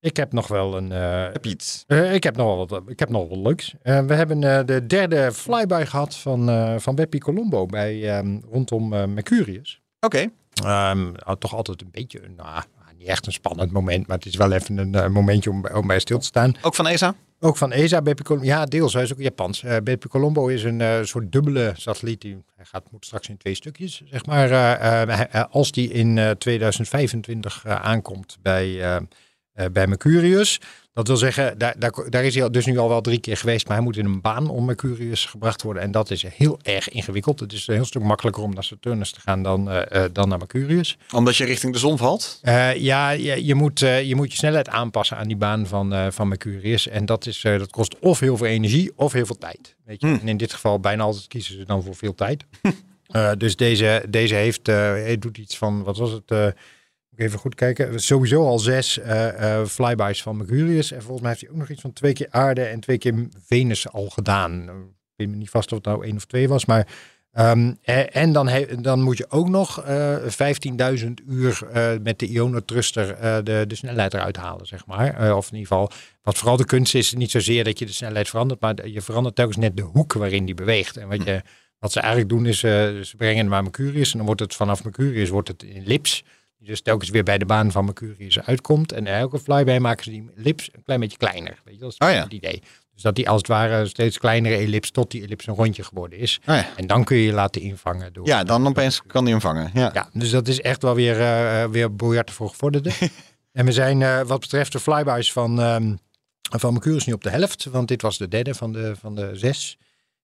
Ik heb nog wel een... Uh, heb je iets? Uh, ik heb nog wel wat, ik heb nog wel leuks. Uh, we hebben uh, de derde flyby gehad van, uh, van Bepi Colombo bij, um, rondom uh, Mercurius. Oké. Okay. Um, toch altijd een beetje, nou, niet echt een spannend moment, maar het is wel even een uh, momentje om, om bij stil te staan. Ook van E S A? Ook van E S A, Bepi Colombo. Ja, deels. Hij is ook Japans. Uh, Bepi Colombo is een uh, soort dubbele satelliet. Die, hij gaat, moet straks in twee stukjes, zeg maar. Uh, uh, als die in uh, tweeduizend vijfentwintig uh, aankomt bij, uh, uh, bij Mercurius. Dat wil zeggen, daar, daar, daar is hij dus nu al wel drie keer geweest. Maar hij moet in een baan om Mercurius gebracht worden. En dat is heel erg ingewikkeld. Het is een heel stuk makkelijker om naar Saturnus te gaan dan, uh, uh, dan naar Mercurius. Omdat je richting de zon valt? Uh, ja, je, je, moet, uh, je moet je snelheid aanpassen aan die baan van, uh, van Mercurius. En dat, is, uh, dat kost of heel veel energie of heel veel tijd. Weet je? Hmm. En in dit geval bijna altijd kiezen ze dan voor veel tijd. uh, dus deze, deze heeft, uh, hij doet iets van, wat was het... Uh, Even goed kijken. Sowieso al zes uh, uh, flyby's van Mercurius. En volgens mij heeft hij ook nog iets van twee keer aarde en twee keer Venus al gedaan. Ik weet me niet vast of het nou één of twee was. Maar um, en dan, he, dan moet je ook nog uh, vijftienduizend uur uh, met de Iono-thruster uh, de, de snelheid eruit halen, zeg maar. Uh, of in ieder geval, wat vooral de kunst is, niet zozeer dat je de snelheid verandert, maar je verandert telkens net de hoek waarin die beweegt. En wat, je, wat ze eigenlijk doen is, uh, ze brengen hem naar Mercurius en dan wordt het vanaf Mercurius wordt het in ellips. Dus telkens weer bij de baan van Mercurius uitkomt. En elke flyby maken ze die ellips een klein beetje kleiner. Weet je, dat is oh ja. het idee. Dus dat die als het ware steeds kleinere ellips tot die ellips een rondje geworden is. Oh ja. En dan kun je je laten invangen. Door ja, dan opeens kan die hem vangen. Ja, ja dus dat is echt wel weer, uh, weer biljarten voor gevorderden. En we zijn uh, wat betreft de flyby's van, um, van Mercurius nu op de helft. Want dit was de derde van de, van de zes.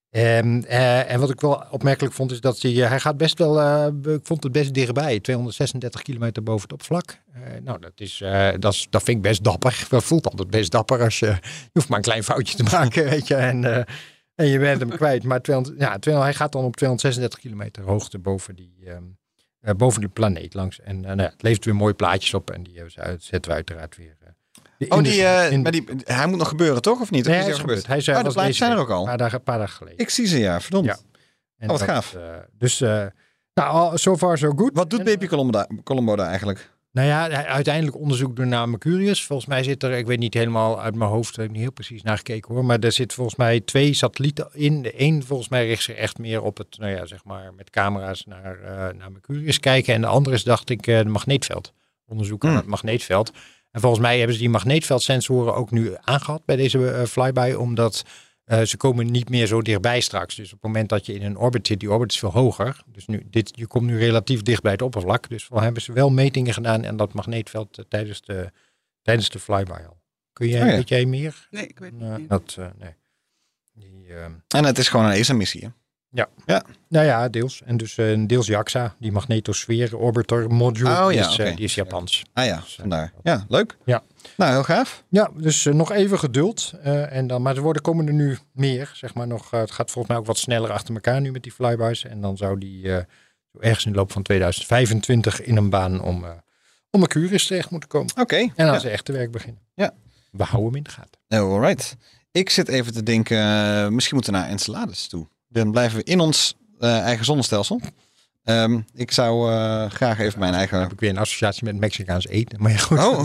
Um, uh, en wat ik wel opmerkelijk vond is dat hij, uh, hij gaat best wel, uh, ik vond het best dichtbij, tweehonderdzesendertig kilometer boven het oppervlak. Uh, nou, dat, is, uh, dat, is, dat vind ik best dapper. Dat voelt altijd best dapper als je, je hoeft maar een klein foutje te maken, weet je, en, uh, en je bent hem kwijt. Maar tweehonderd, ja, tweehonderd, hij gaat dan op tweehonderdzesendertig kilometer hoogte boven die, um, uh, boven die planeet langs. En uh, nou ja, het levert weer mooie plaatjes op en die uh, zetten we uiteraard weer. Uh, Oh, die, uh, in... maar die, hij moet nog gebeuren, toch? Of niet? Nee, of hij is is gebeurd. Hij zei, oh, de plaatjes zijn er ook al. Een paar dagen, paar dagen geleden. Ik zie ze, ja. Verdomd. Ja. En oh, wat dat, gaaf. Uh, dus, uh, nou, so far so good. Wat doet Bepi Colombo, Colombo daar eigenlijk? Nou ja, uiteindelijk onderzoek door naar Mercurius. Volgens mij zit er, ik weet niet helemaal uit mijn hoofd, heb ik niet heel precies naar gekeken hoor. Maar er zit volgens mij twee satellieten in. De een volgens mij richt zich echt meer op het, nou ja, zeg maar, met camera's naar, uh, naar Mercurius kijken. En de andere is, dacht ik, uh, de magneetveld. Onderzoek naar hmm. het magneetveld. En volgens mij hebben ze die magneetveldsensoren ook nu aangehad bij deze uh, flyby, omdat uh, ze komen niet meer zo dichtbij straks. Dus op het moment dat je in een orbit zit, die orbit is veel hoger. Dus nu, dit, je komt nu relatief dicht bij het oppervlak. Dus wel hebben ze wel metingen gedaan en dat magneetveld uh, tijdens, de, tijdens de flyby al. Kun jij, oh ja. weet jij meer? Nee, ik weet uh, niet. Dat, uh, nee. Die, uh... En het is gewoon een E S A-missie, hè? Ja. ja, nou ja, deels. En dus uh, deels JAXA, die magnetosfeer orbiter module, oh, ja, is, okay. uh, die is Japans. Ah ja, dus, uh, vandaar. Ja, leuk. Ja. Nou, heel gaaf. Ja, dus uh, nog even geduld. Uh, en dan, maar er worden, komen er nu meer, zeg maar nog. Uh, het gaat volgens mij ook wat sneller achter elkaar nu met die flyby's. En dan zou die uh, ergens in de loop van tweeduizend vijfentwintig in een baan om, uh, om Mercurius terecht moeten komen. Oké. Okay, en dan ja. ze echt te werk beginnen. Ja. We houden hem in de gaten. Oh, alright. Ik zit even te denken, uh, misschien moeten we naar Enceladus toe. Dan blijven we in ons uh, eigen zonnestelsel. Um, ik zou uh, graag even mijn eigen... Dan heb ik weer een associatie met Mexicaans eten. Maar ja, goed. Oh.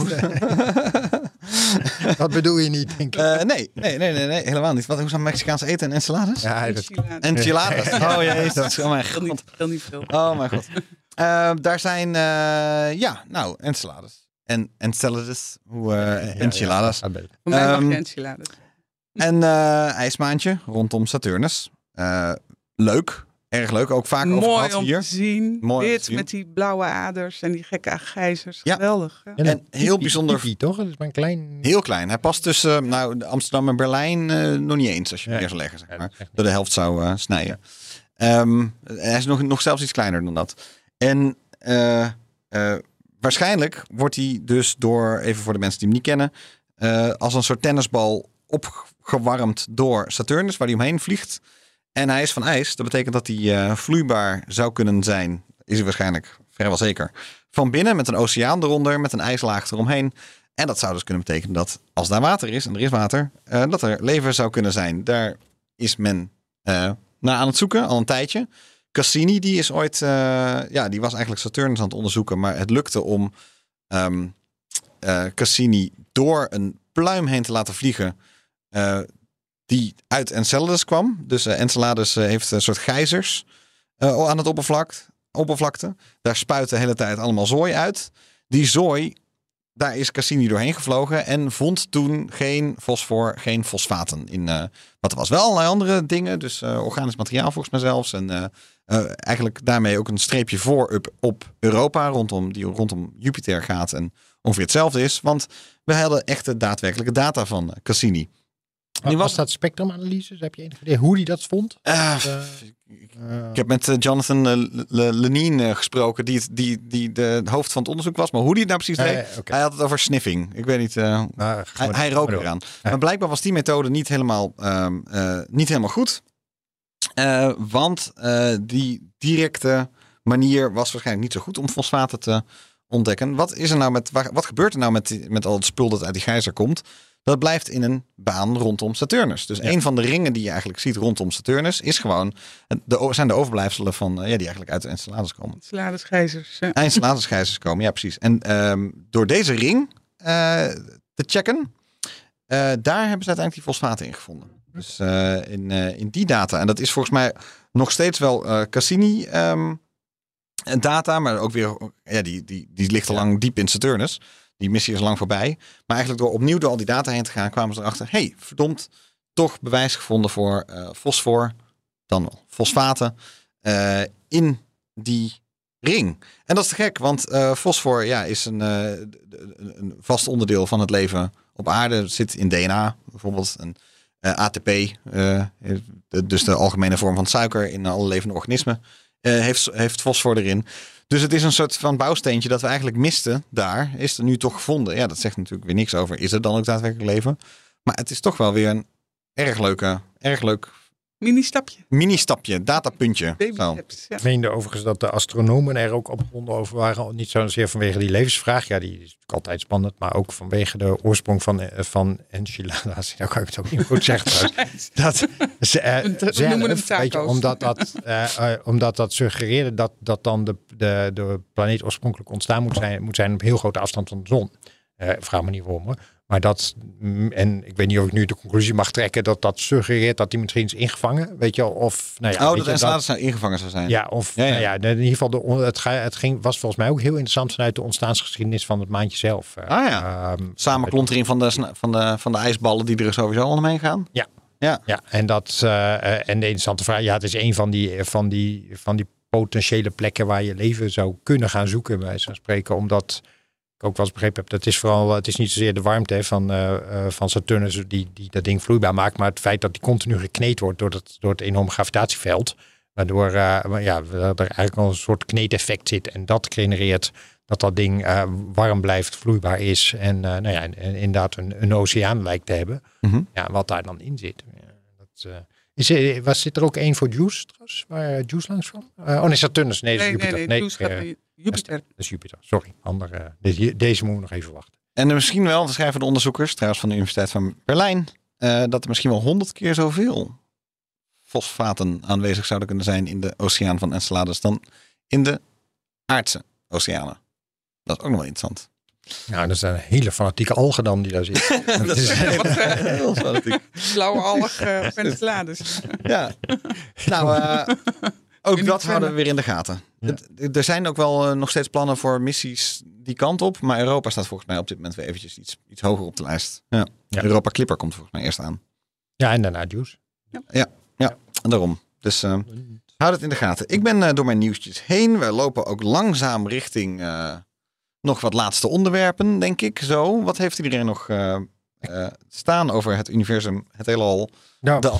Dat bedoel je niet, denk ik. Uh, nee, nee, nee, nee, nee, helemaal niet. Wat, hoe zou Mexicaans eten en Enceladus? Ja, dat... Enchiladas. Oh jezus, oh mijn god. Heel niet veel. Oh mijn god. Uh, daar zijn, uh, ja, nou, Enceladus. En Enceladus, hoe uh, Enchiladas. Ja, ja, ja. Voor mij mag um, je Enchiladas. En uh, ijsmaantje rondom Saturnus. Uh, leuk. Erg leuk, ook vaak over Mooi gehad om hier. te zien. Mooi Wit te zien. met die blauwe aders en die gekke gijzers. Ja. Geweldig. Ja. En, en heel bijzonder. Piepie, toch? Dat is maar een klein... Heel klein. Hij past tussen nou, Amsterdam en Berlijn uh, nog niet eens, als je ja. neer zou leggen. Zeg maar. Ja, door de helft zou uh, snijden. Ja. Um, hij is nog, nog zelfs iets kleiner dan dat. En uh, uh, waarschijnlijk wordt hij dus door, even voor de mensen die hem niet kennen, uh, als een soort tennisbal opgewarmd door Saturnus, waar hij omheen vliegt. En hij is van ijs. Dat betekent dat hij uh, vloeibaar zou kunnen zijn. Is hij waarschijnlijk vrijwel zeker. Van binnen met een oceaan eronder. Met een ijslaag eromheen. En dat zou dus kunnen betekenen dat als daar water is. En er is water. Uh, dat er leven zou kunnen zijn. Daar is men uh, naar aan het zoeken. Al een tijdje. Cassini die is ooit. Uh, ja die was eigenlijk Saturnus aan het onderzoeken. Maar het lukte om. Um, uh, Cassini door een pluim heen te laten vliegen uh, die uit Enceladus kwam. Dus uh, Enceladus uh, heeft een soort gijzers uh, aan het oppervlak, oppervlakte. Daar spuit de hele tijd allemaal zooi uit. Die zooi, daar is Cassini doorheen gevlogen en vond toen geen fosfor, geen fosfaten in. Uh, wat er was wel allerlei andere dingen, dus uh, organisch materiaal volgens mij zelfs. En uh, uh, eigenlijk daarmee ook een streepje voor op, op Europa, rondom, die rondom Jupiter gaat en ongeveer hetzelfde is. Want we hadden echte daadwerkelijke data van uh, Cassini. Die was dat spectrumanalyses? Heb je enig idee hoe die dat vond? Uh, uh, uh, ik heb met uh, Jonathan uh, Lenine uh, gesproken, die, het, die, die de hoofd van het onderzoek was. Maar hoe die het nou precies deed, uh, okay. Hij had het over sniffing. Ik weet niet, uh, uh, hij, hij rook eraan. Ja. Maar blijkbaar was die methode niet helemaal, uh, uh, niet helemaal goed. Uh, want uh, die directe manier was waarschijnlijk niet zo goed om fosfaten te ontdekken. Wat is er nou met, wat gebeurt er nou met, die, met al het spul dat uit die gijzer komt? Dat blijft in een baan rondom Saturnus. Dus ja. een van de ringen die je eigenlijk ziet rondom Saturnus is gewoon, de, zijn de overblijfselen van, ja, die eigenlijk uit de Enceladus komen. Enceladus-gijzers. Ja. Enceladus-gijzers komen, ja precies. En um, door deze ring uh, te checken, uh, daar hebben ze uiteindelijk die fosfaten in gevonden. Dus uh, in, uh, in die data. En dat is volgens mij nog steeds wel uh, Cassini um, data, maar ook weer, ja, die, die, die ligt al lang ja. diep in Saturnus. Die missie is lang voorbij. Maar eigenlijk door opnieuw door al die data heen te gaan, kwamen ze erachter, hé, hey, verdomd, toch bewijs gevonden voor uh, fosfor, dan wel fosfaten, uh, in die ring. En dat is te gek, want uh, fosfor ja, is een, uh, een vast onderdeel van het leven op aarde. Het zit in D N A bijvoorbeeld. En, uh, A T P, uh, dus de algemene vorm van suiker in alle levende organismen, uh, heeft, heeft fosfor erin. Dus het is een soort van bouwsteentje dat we eigenlijk misten daar. Is er nu toch gevonden. Ja, dat zegt natuurlijk weer niks over. Is er dan ook daadwerkelijk leven? Maar het is toch wel weer een erg leuke, erg leuk mini-stapje. Mini-stapje, datapuntje. Zo. Ja. Ik meende overigens dat de astronomen er ook opgewonden over waren. Niet zozeer vanwege die levensvraag. Ja, die is natuurlijk altijd spannend. Maar ook vanwege de oorsprong van, van Enceladus. Nou kan ik het ook niet goed zeggen. dat ze, uh, zelf, weet je, omdat, dat, uh, uh, omdat dat suggereerde dat, dat dan de, de, de planeet oorspronkelijk ontstaan moet zijn, moet zijn op heel grote afstand van de zon. Uh, vraag me niet waarom hoor. Maar dat, en ik weet niet of ik nu de conclusie mag trekken, dat dat suggereert dat die misschien is ingevangen. Weet je wel, of nou ja. Oh, dat Enceladus nou ingevangen zou zijn. Ja, of ja, ja. Nou ja, in ieder geval, de, het, het ging, was volgens mij ook heel interessant vanuit de ontstaansgeschiedenis van het maantje zelf. Ah ja. Um, Samenklontering van de, van, de, van de ijsballen die er sowieso al omheen gaan. Ja. Ja, ja en, dat, uh, en de interessante vraag, ja, het is een van die, van die, van die potentiële plekken waar je leven zou kunnen gaan zoeken, bij wijze van spreken, omdat ik ook wel eens begrepen heb, dat is vooral, het is niet zozeer de warmte van, uh, uh, van Saturnus die, die dat ding vloeibaar maakt, maar het feit dat die continu gekneed wordt door het, door het enorme gravitatieveld, waardoor uh, ja, er eigenlijk al een soort kneedeffect zit en dat genereert dat dat ding uh, warm blijft, vloeibaar is en uh, nou ja, inderdaad een, een oceaan lijkt te hebben. Mm-hmm. Ja, wat daar dan in zit. Ja, dat, uh, is er, was, zit er ook één voor Juice trouwens, waar Juice langs kwam? Uh, oh nee, Saturnus. Nee, dat is Jupiter. Nee, nee, nee, nee, nee, Jupiter. Dat is Jupiter, sorry. Andere, deze, deze moeten we nog even wachten. En er misschien wel, dat schrijven de onderzoekers, trouwens van de Universiteit van Berlijn, uh, dat er misschien wel honderd keer zoveel fosfaten aanwezig zouden kunnen zijn in de oceaan van Enceladus dan in de aardse oceanen. Dat is ook nog wel interessant. Nou, dat is een hele fanatieke algedam die daar zit. Dat is heel fanatiek. Blauwe alg uh, op Enceladus. Ja. Nou, uh, ook dat houden we weer in de gaten. Ja. Er zijn ook wel uh, nog steeds plannen voor missies die kant op. Maar Europa staat volgens mij op dit moment weer eventjes iets, iets hoger op de lijst. Ja. Ja. Europa Clipper komt volgens mij eerst aan. Ja, en daarna Juice. Ja, ja, ja. En daarom. Dus uh, houd het in de gaten. Ik ben uh, door mijn nieuwtjes heen. We lopen ook langzaam richting uh, nog wat laatste onderwerpen, denk ik. Zo, wat heeft iedereen nog uh, uh, staan over het universum, het heelal, ja. de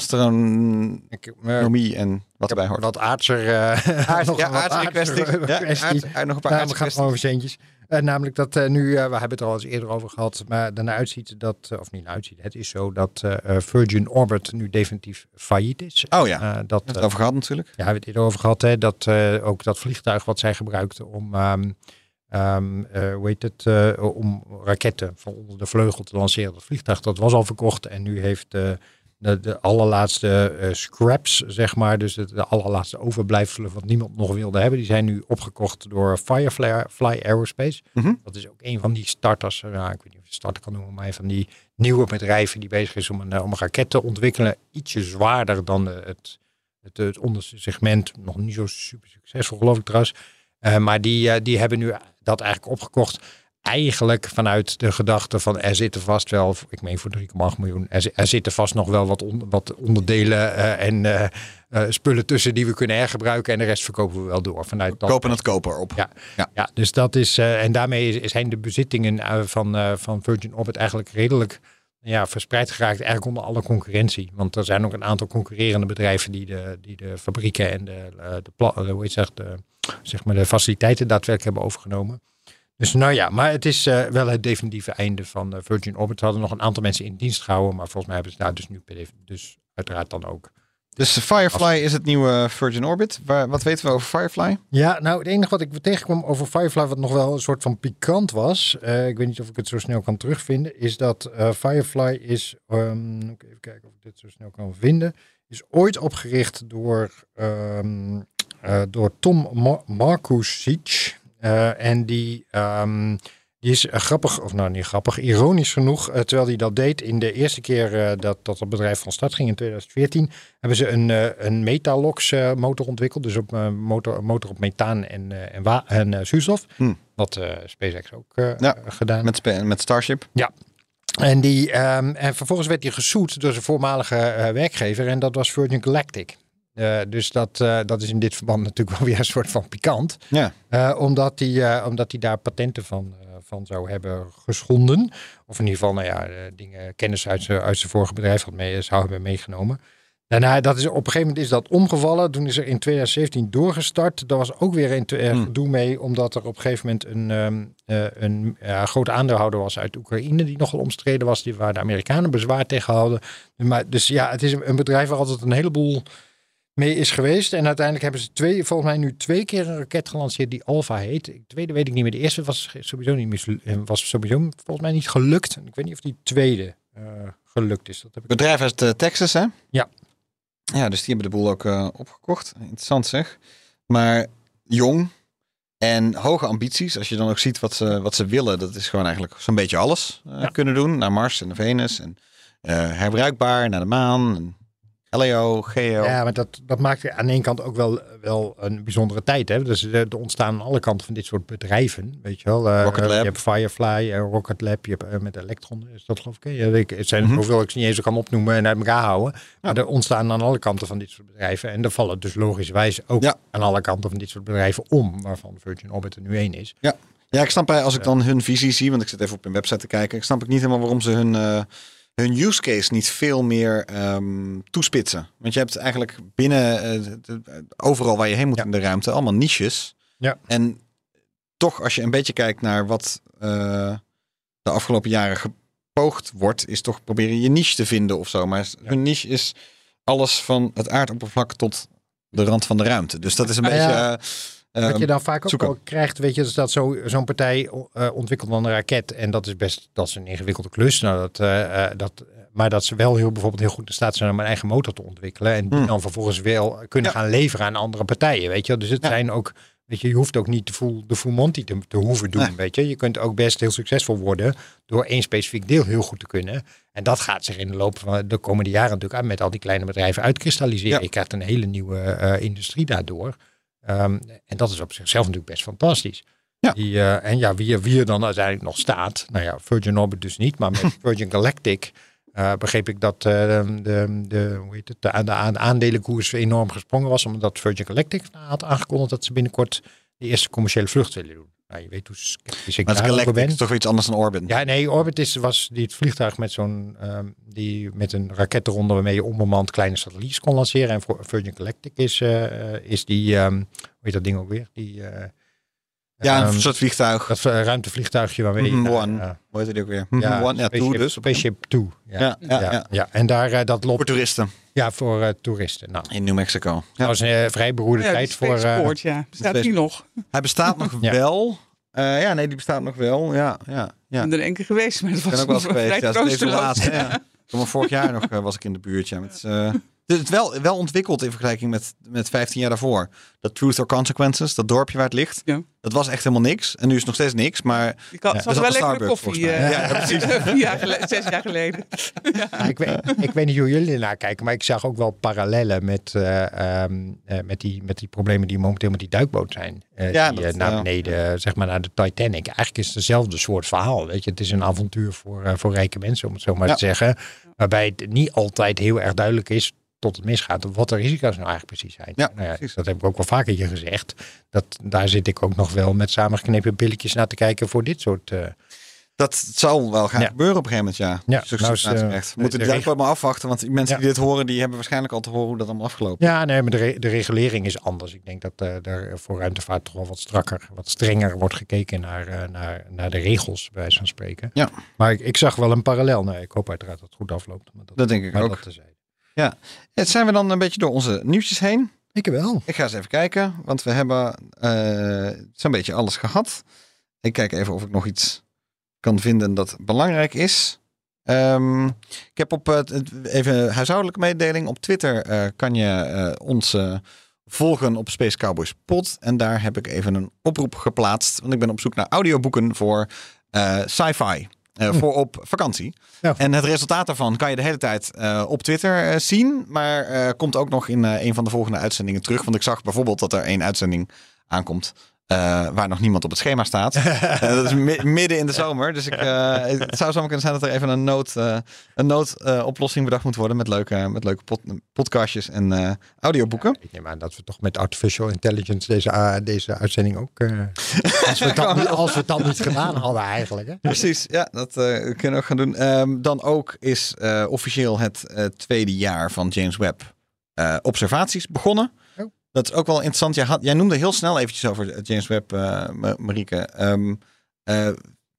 astronomie uh, en wat erbij hoort? Wat aardser. Uh, Aard, ja, aardse kwestie. Ja, aard, aard, nog een paar nou, aardse we gaan gewoon over centjes. Uh, namelijk dat uh, nu, uh, we hebben het er al eens eerder over gehad, maar daarna uitziet dat, uh, of niet uitziet, het is zo dat uh, Virgin Orbit nu definitief failliet is. Oh ja, uh, dat, we het over gehad natuurlijk. Ja, we hebben het eerder over gehad, hè, dat uh, ook dat vliegtuig wat zij gebruikten om, um, um, uh, hoe heet het, uh, om raketten van onder de vleugel te lanceren, dat vliegtuig, dat was al verkocht en nu heeft uh, de, de allerlaatste uh, scraps, zeg maar. Dus de, de allerlaatste overblijfselen wat niemand nog wilde hebben. Die zijn nu opgekocht door Firefly Fly Aerospace. Mm-hmm. Dat is ook een van die starters. Uh, nou, ik weet niet of je starter kan noemen, maar van die nieuwe bedrijven die bezig is om een, om een raket te ontwikkelen. Ietsje zwaarder dan de, het, het, het onderste segment. Nog niet zo super succesvol, geloof ik trouwens. Uh, maar die, uh, die hebben nu dat eigenlijk opgekocht. Eigenlijk vanuit de gedachte van er zitten vast wel, ik meen voor drie komma acht miljoen, er, er zitten vast nog wel wat, on, wat onderdelen uh, en uh, uh, spullen tussen die we kunnen hergebruiken en de rest verkopen we wel door. Vanuit dat, kopen het koper op. Ja, ja. ja dus dat is, uh, en daarmee zijn de bezittingen uh, van, uh, van Virgin Orbit eigenlijk redelijk ja, verspreid geraakt, eigenlijk onder alle concurrentie. Want er zijn ook een aantal concurrerende bedrijven die de, die de fabrieken en de, uh, de, pla- uh, hoe heet het, de, zeg maar de faciliteiten daadwerkelijk hebben overgenomen. Dus nou ja, maar het is uh, wel het definitieve einde van uh, Virgin Orbit. We hadden nog een aantal mensen in dienst gehouden, maar volgens mij hebben ze daar dus nu dus uiteraard dan ook. Dus Firefly is het nieuwe Virgin Orbit. Waar, wat weten we over Firefly? Ja, nou het enige wat ik tegenkwam over Firefly, wat nog wel een soort van pikant was, uh, ik weet niet of ik het zo snel kan terugvinden, is dat uh, Firefly is, um, even kijken of ik dit zo snel kan vinden, is ooit opgericht door, um, uh, door Tom Ma- Markusic. Uh, en die, um, die is uh, grappig, of nou niet grappig, ironisch genoeg, uh, terwijl hij dat deed in de eerste keer uh, dat, dat het bedrijf van start ging in twintig veertien, hebben ze een, uh, een Metalox uh, motor ontwikkeld, dus op uh, motor, motor op methaan en, uh, en, wa- en uh, zuurstof, hmm. wat uh, SpaceX ook uh, ja, gedaan. Met, spe- met Starship. Ja. En, die, um, en vervolgens werd hij gezoet door zijn voormalige uh, werkgever en dat was Virgin Galactic. Uh, dus dat, uh, dat is in dit verband natuurlijk wel weer een soort van pikant. Ja. Uh, omdat hij uh, omdat hij daar patenten van, uh, van zou hebben geschonden. Of in ieder geval, nou ja, uh, dingen, kennis uit zijn, uit zijn vorige bedrijf had mee, zou hebben meegenomen. En uh, dat is, op een gegeven moment is dat omgevallen. Toen is er in twintig zeventien doorgestart. Daar was ook weer een te, uh, hmm. gedoe mee. Omdat er op een gegeven moment een, um, uh, een uh, grote aandeelhouder was uit Oekraïne. Die nogal omstreden was. Die, waar de Amerikanen bezwaar tegen hadden. Maar, dus ja, het is een, een bedrijf waar altijd een heleboel mee is geweest. En uiteindelijk hebben ze twee, volgens mij nu twee keer een raket gelanceerd die Alpha heet. De tweede weet ik niet meer. De eerste was sowieso niet mislu- was sowieso volgens mij niet gelukt. Ik weet niet of die tweede uh, gelukt is. Dat heb ik het bedrijf uit uh, Texas, hè? Ja. Ja, dus die hebben de boel ook uh, opgekocht. Interessant zeg. Maar jong en hoge ambities. Als je dan ook ziet wat ze, wat ze willen, dat is gewoon eigenlijk zo'n beetje alles uh, ja. kunnen doen. Naar Mars en naar Venus. En uh, herbruikbaar, naar de maan. En L E O, G E O. Ja, maar dat, dat maakt aan de ene kant ook wel, wel een bijzondere tijd. Hè? Dus er ontstaan aan alle kanten van dit soort bedrijven. Weet je wel. Uh, Rocket Lab. Je hebt Firefly, uh, Rocket Lab. Je hebt uh, met Electron. Is dat geloof ik? Ja, ik het zijn mm-hmm. hoeveel ik ze niet eens kan opnoemen en uit elkaar houden. Ja. Maar er ontstaan aan alle kanten van dit soort bedrijven. En er vallen dus logischerwijs ook ja. aan alle kanten van dit soort bedrijven om. Waarvan Virgin Orbit er nu één is. Ja. Ja, ik snap als ik dan hun visie zie. Want ik zit even op hun website te kijken. Ik snap ik niet helemaal waarom ze hun... Uh, hun use case niet veel meer um, toespitsen. Want je hebt eigenlijk binnen uh, de, de, overal waar je heen moet ja. in de ruimte allemaal niches. Ja. En toch als je een beetje kijkt naar wat uh, de afgelopen jaren gepoogd wordt, is toch proberen je niche te vinden of zo. Maar ja. hun niche is alles van het aardoppervlak tot de rand van de ruimte. Dus dat is een ah, beetje... Ja. Uh, Wat je dan vaak ook zoeken. wel krijgt, weet je, is dat zo, zo'n partij uh, ontwikkelt dan een raket. En dat is best, dat is een ingewikkelde klus. Nou, dat, uh, dat, maar dat ze wel heel, bijvoorbeeld heel goed in staat zijn om een eigen motor te ontwikkelen. En die hmm. dan vervolgens wel kunnen ja. gaan leveren aan andere partijen, weet je. Dus het ja. zijn ook, weet je, je hoeft ook niet de full, de full Monty te, te hoeven doen, nee. weet je. Je kunt ook best heel succesvol worden door één specifiek deel heel goed te kunnen. En dat gaat zich in de loop van de komende jaren natuurlijk met al die kleine bedrijven uitkristalliseren. Ja. Je krijgt een hele nieuwe uh, industrie daardoor. Um, en dat is op zichzelf natuurlijk best fantastisch. Ja. Die, uh, en ja, wie, wie er dan uiteindelijk nog staat. Nou ja, Virgin Orbit dus niet. Maar met Virgin Galactic uh, begreep ik dat uh, de, de, hoe heet het, de, de, de aandelenkoers enorm gesprongen was. Omdat Virgin Galactic had aangekondigd dat ze binnenkort de eerste commerciële vlucht willen doen. Nou, je weet hoe sceptisch ik daarover ben. Is toch iets anders dan Orbit? Ja, nee, Orbit is, was die het vliegtuig met zo'n um, die met een raket eronder waarmee je onbemand kleine satellieten kon lanceren. En voor Virgin Galactic is, uh, is die, um, hoe heet dat ding ook weer? Die, uh, ja, een um, soort vliegtuig. Dat uh, ruimtevliegtuigje waarmee mm-hmm, je... One, uh, hoe heet die ook weer? Mm-hmm, ja, one, ja, Spaceship, two dus. Spaceship Two. Ja, ja, ja, ja, ja. ja. En daar, uh, dat loopt... Voor toeristen. Ja, voor uh, toeristen. Nou. In New Mexico. Ja. Dat was een uh, vrij beroerde ja, tijd voor... Uh, ja, bestaat die nog? Hij bestaat nog ja. wel... Uh, ja, nee, die bestaat nog wel. Ja, ja, ja. Ik ben er één keer geweest, maar het was ook wel eens geweest. Ja, troosteloos. Ja. Maar vorig jaar nog uh, was ik in de buurt. Ja, met, uh, het is wel, wel ontwikkeld in vergelijking met, met vijftien jaar daarvoor. Dat Truth or Consequences, dat dorpje waar het ligt. Ja. Dat was echt helemaal niks. En nu is het nog steeds niks. Maar je kan, ja, was wel lekkere koffie. Uh, ja, ja, precies. Vier jaar geleden, zes jaar geleden. Ja. Ja, ik, weet, ik weet niet hoe jullie ernaar kijken. Maar ik zag ook wel parallellen met, uh, um, uh, met, die, met die problemen die momenteel met die duikboot zijn. Uh, ja, die dat, uh, naar beneden, uh, zeg maar naar de Titanic. Eigenlijk is het dezelfde soort verhaal. Weet je? Het is een avontuur voor, uh, voor rijke mensen, om het zo maar ja. te zeggen. Waarbij het niet altijd heel erg duidelijk is tot het misgaat, wat de risico's nou eigenlijk precies zijn. Ja, nou ja, dat heb ik ook wel vaker hier gezegd. Dat, daar zit ik ook nog wel met samengeknepen billetjes naar te kijken voor dit soort... Uh... Dat zal wel gaan ja. gebeuren op een gegeven moment, ja. ja nou is, uh, We moeten de duikboot maar afwachten, want die mensen ja. die dit horen, die hebben waarschijnlijk al te horen hoe dat allemaal afgelopen. Ja, nee, maar de, re- de regulering is anders. Ik denk dat uh, er voor ruimtevaart toch wel wat strakker, wat strenger wordt gekeken naar, uh, naar, naar de regels, bij wijze van spreken. Ja. Maar ik, ik zag wel een parallel. Nee, ik hoop uiteraard dat het goed afloopt. Maar dat, dat denk ik maar ook. Dat ja, het zijn we dan een beetje door onze nieuwtjes heen. Ik wel. Ik ga eens even kijken, want we hebben uh, zo'n beetje alles gehad. Ik kijk even of ik nog iets kan vinden dat belangrijk is. Um, ik heb op uh, even huishoudelijke mededeling. Op Twitter uh, kan je uh, ons uh, volgen op Space Cowboys Pod. En daar heb ik even een oproep geplaatst. Want ik ben op zoek naar audioboeken voor uh, sci-fi. Uh, voor op vakantie. Ja. En het resultaat daarvan kan je de hele tijd uh, op Twitter uh, zien. Maar uh, komt ook nog in uh, een van de volgende uitzendingen terug. Want ik zag bijvoorbeeld dat er één uitzending aankomt Uh, waar nog niemand op het schema staat. uh, dat is mi- midden in de zomer. Dus ik, uh, het zou zomaar kunnen zijn dat er even een nood, uh, een noodoplossing uh, bedacht moet worden. Met leuke, met leuke pod- podcastjes en uh, audioboeken. Ja, ik neem aan dat we toch met artificial intelligence deze, uh, deze uitzending ook... Uh, als, we dat niet, als we het dan niet gedaan hadden eigenlijk. Hè? Precies, ja, dat uh, kunnen we ook gaan doen. Um, dan ook is uh, officieel het uh, tweede jaar van James Webb uh, observaties begonnen. Oh. Dat is ook wel interessant. Jij, had, jij noemde heel snel eventjes over James Webb, uh, Marieke. Um, uh,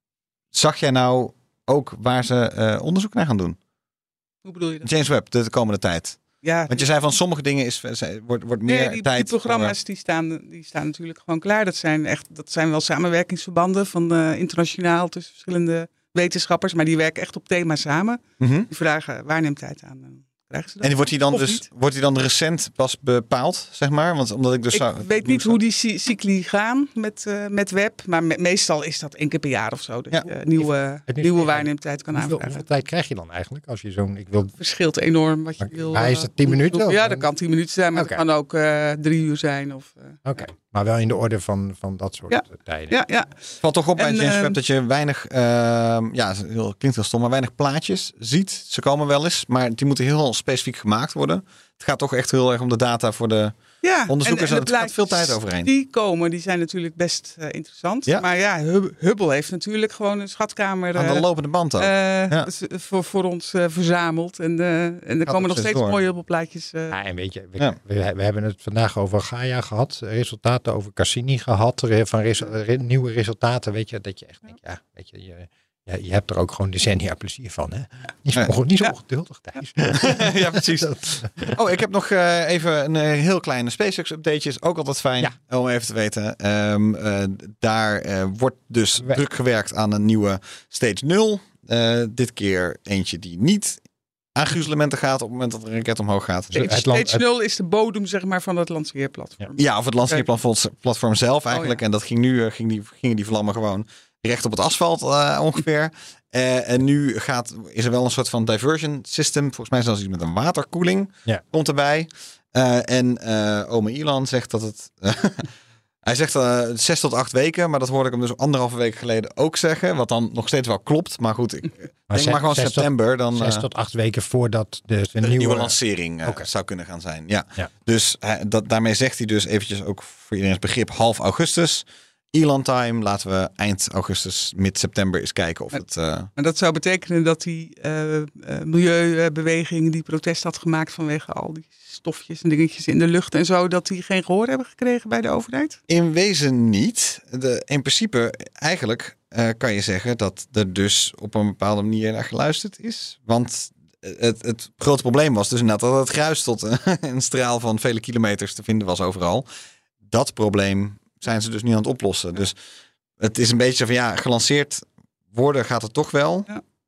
zag jij nou ook waar ze uh, onderzoek naar gaan doen? Hoe bedoel je dat? James Webb, de, de komende tijd. Ja, want je zei van sommige dingen is, wordt, wordt meer nee, die, tijd. Die programma's die staan, die staan natuurlijk gewoon klaar. Dat zijn, echt, dat zijn wel samenwerkingsverbanden van uh, internationaal tussen verschillende wetenschappers. Maar die werken echt op thema samen. Mm-hmm. Die vragen waarneemtijd aan. Krijgen ze dat? En wordt die dan of dus niet? Wordt die dan recent pas bepaald, zeg maar? Want omdat ik dus ik zou, weet niet zou... hoe die cycli gaan met, uh, met web, maar me- meestal is dat één keer per jaar of zo. Dat ja. je uh, nieuwe, nieuwe, nieuwe waarneemtijd kan hoeveel, aanvragen. Hoeveel tijd krijg je dan eigenlijk als je zo'n? Ik wil... Het verschilt enorm wat je maar, wil. Maar is het tien minuten? Of, ja, dat kan tien minuten zijn, maar okay. Het kan ook uh, drie uur zijn. Of, uh, Oké, okay. ja. Maar wel in de orde van, van dat soort ja. tijden. Ja, ja. Valt toch op bij James Webb uh, dat je weinig, uh, ja, heel, klinkt heel stom, maar weinig plaatjes ziet. Ze komen wel eens, maar die moeten heel specifiek gemaakt worden. Het gaat toch echt heel erg om de data voor de ja, onderzoekers. En, en, en het gaat veel tijd overheen. Die komen, die zijn natuurlijk best uh, interessant. Ja. Maar ja, Hubble heeft natuurlijk gewoon een schatkamer. Aan de lopende band ook. Uh, ja. voor, voor ons uh, verzameld. En, uh, en er gaat komen nog steeds door. mooie Hubble-plaatjes. Uh. Ja, en weet je, we, ja. we, we hebben het vandaag over Gaia gehad. Resultaten over Cassini gehad. Van res, re, nieuwe resultaten. Weet je, dat je echt denkt, ja, weet je... je Ja, je hebt er ook gewoon decennia plezier van, hè? Niet zo, ja. niet zo ongeduldig, Thijs. Ja, precies. Oh, ik heb nog uh, even een uh, heel kleine SpaceX-update. Is ook altijd fijn ja. om even te weten. Um, uh, daar uh, wordt dus We- druk gewerkt aan een nieuwe Stage nul. Uh, dit keer eentje die niet aan gruzelementen gaat op het moment dat er een raket omhoog gaat. Stage nul is de bodem, zeg maar, van het lanceerplatform. Ja, ja of het lanceerplatform zelf eigenlijk. Oh, ja. En dat ging nu, uh, ging die, gingen die vlammen gewoon... recht op het asfalt uh, ongeveer. Uh, en nu gaat, is er wel een soort van diversion system. Volgens mij zelfs iets met een waterkoeling. Ja. Komt erbij. Uh, en uh, ome Elon zegt dat het... Uh, hij zegt uh, zes tot acht weken. Maar dat hoorde ik hem dus anderhalve week geleden ook zeggen. Wat dan nog steeds wel klopt. Maar goed, ik maar denk zes, maar gewoon september. Tot, dan, uh, zes tot acht weken voordat de, de, de nieuwe... nieuwe lancering uh, okay. zou kunnen gaan zijn. Ja. ja. Dus uh, dat, daarmee zegt hij dus eventjes ook voor iedereen's begrip half augustus. Elon time, laten we eind augustus, mid-september eens kijken of het... Uh... Maar dat zou betekenen dat die uh, uh, milieubeweging die protest had gemaakt vanwege al die stofjes en dingetjes in de lucht en zo, dat die geen gehoor hebben gekregen bij de overheid? In wezen niet. De, in principe, eigenlijk uh, kan je zeggen dat er dus op een bepaalde manier naar geluisterd is. Want het, het grote probleem was dus inderdaad dat het gruis tot een, een straal van vele kilometers te vinden was overal. Dat probleem zijn ze dus nu aan het oplossen. Dus het is een beetje van ja, gelanceerd worden gaat het toch wel. Ja.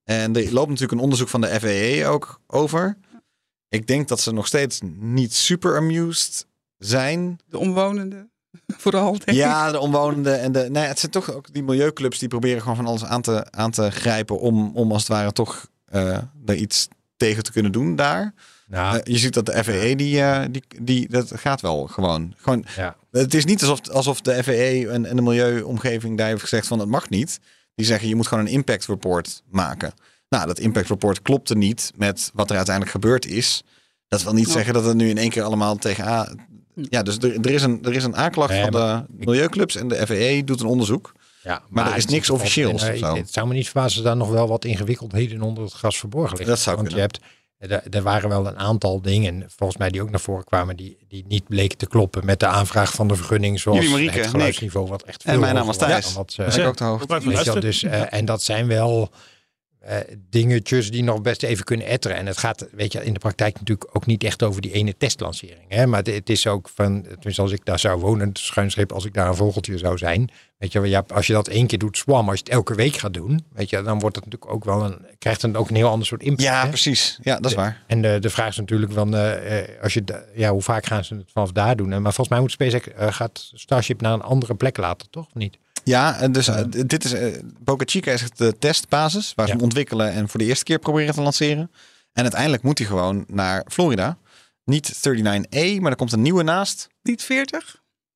En er loopt natuurlijk een onderzoek van de F A A ook over. Ik denk dat ze nog steeds niet super amused zijn. De omwonenden, vooral denk ik. Ja, de omwonenden. En de, nee, het zijn toch ook die milieuclubs die proberen gewoon van alles aan te, aan te grijpen. Om, om als het ware toch uh, er iets tegen te kunnen doen daar. Nou, uh, je ziet dat de F A A, die, uh, die, die, dat gaat wel gewoon. gewoon ja. Het is niet alsof, alsof de F A A en, en de milieuomgeving daar heeft gezegd van het mag niet. Die zeggen je moet gewoon een impact report maken. Nou, dat impact report klopte niet met wat er uiteindelijk gebeurd is. Dat wil niet no. zeggen dat het nu in één keer allemaal tegenaan... Ja, dus er, er, is, een, er is een aanklacht nee, van de milieuclubs en de F A A doet een onderzoek. Ja, maar, maar er is niks officieels. En, uh, het zou me niet verbazen dat daar nog wel wat ingewikkeldheden onder het gras verborgen liggen. Dat zou Want kunnen. je hebt... Er, er waren wel een aantal dingen, volgens mij die ook naar voren kwamen, die, die niet bleken te kloppen met de aanvraag van de vergunning, zoals Jullie, Marieke, het geluidsniveau, wat echt veel en mijn naam was Thijs. Wat, uh, ik ook te hoogte. Weet je, dus, uh, en dat zijn wel uh, dingetjes die nog best even kunnen etteren. En het gaat, weet je, in de praktijk natuurlijk ook niet echt over die ene testlancering. Hè? Maar het, het is ook van, tenminste als ik daar zou wonen, schuinschip, als ik daar een vogeltje zou zijn. Weet je, ja, als je dat één keer doet, swam, als je het elke week gaat doen, weet je, dan wordt het natuurlijk ook wel een, krijgt het ook een heel ander soort impact. Ja, hè? precies. Ja, dat is waar. En de, de vraag is natuurlijk van, uh, als je, ja, hoe vaak gaan ze het vanaf daar doen? Maar volgens mij moet SpaceX, uh, gaat Starship naar een andere plek laten, toch? Of niet? Ja, dus uh, dit is uh, Boca Chica is de testbasis waar ze ja. hem ontwikkelen en voor de eerste keer proberen te lanceren. En uiteindelijk moet hij gewoon naar Florida. Niet negenendertig A, maar er komt een nieuwe naast. Niet veertig?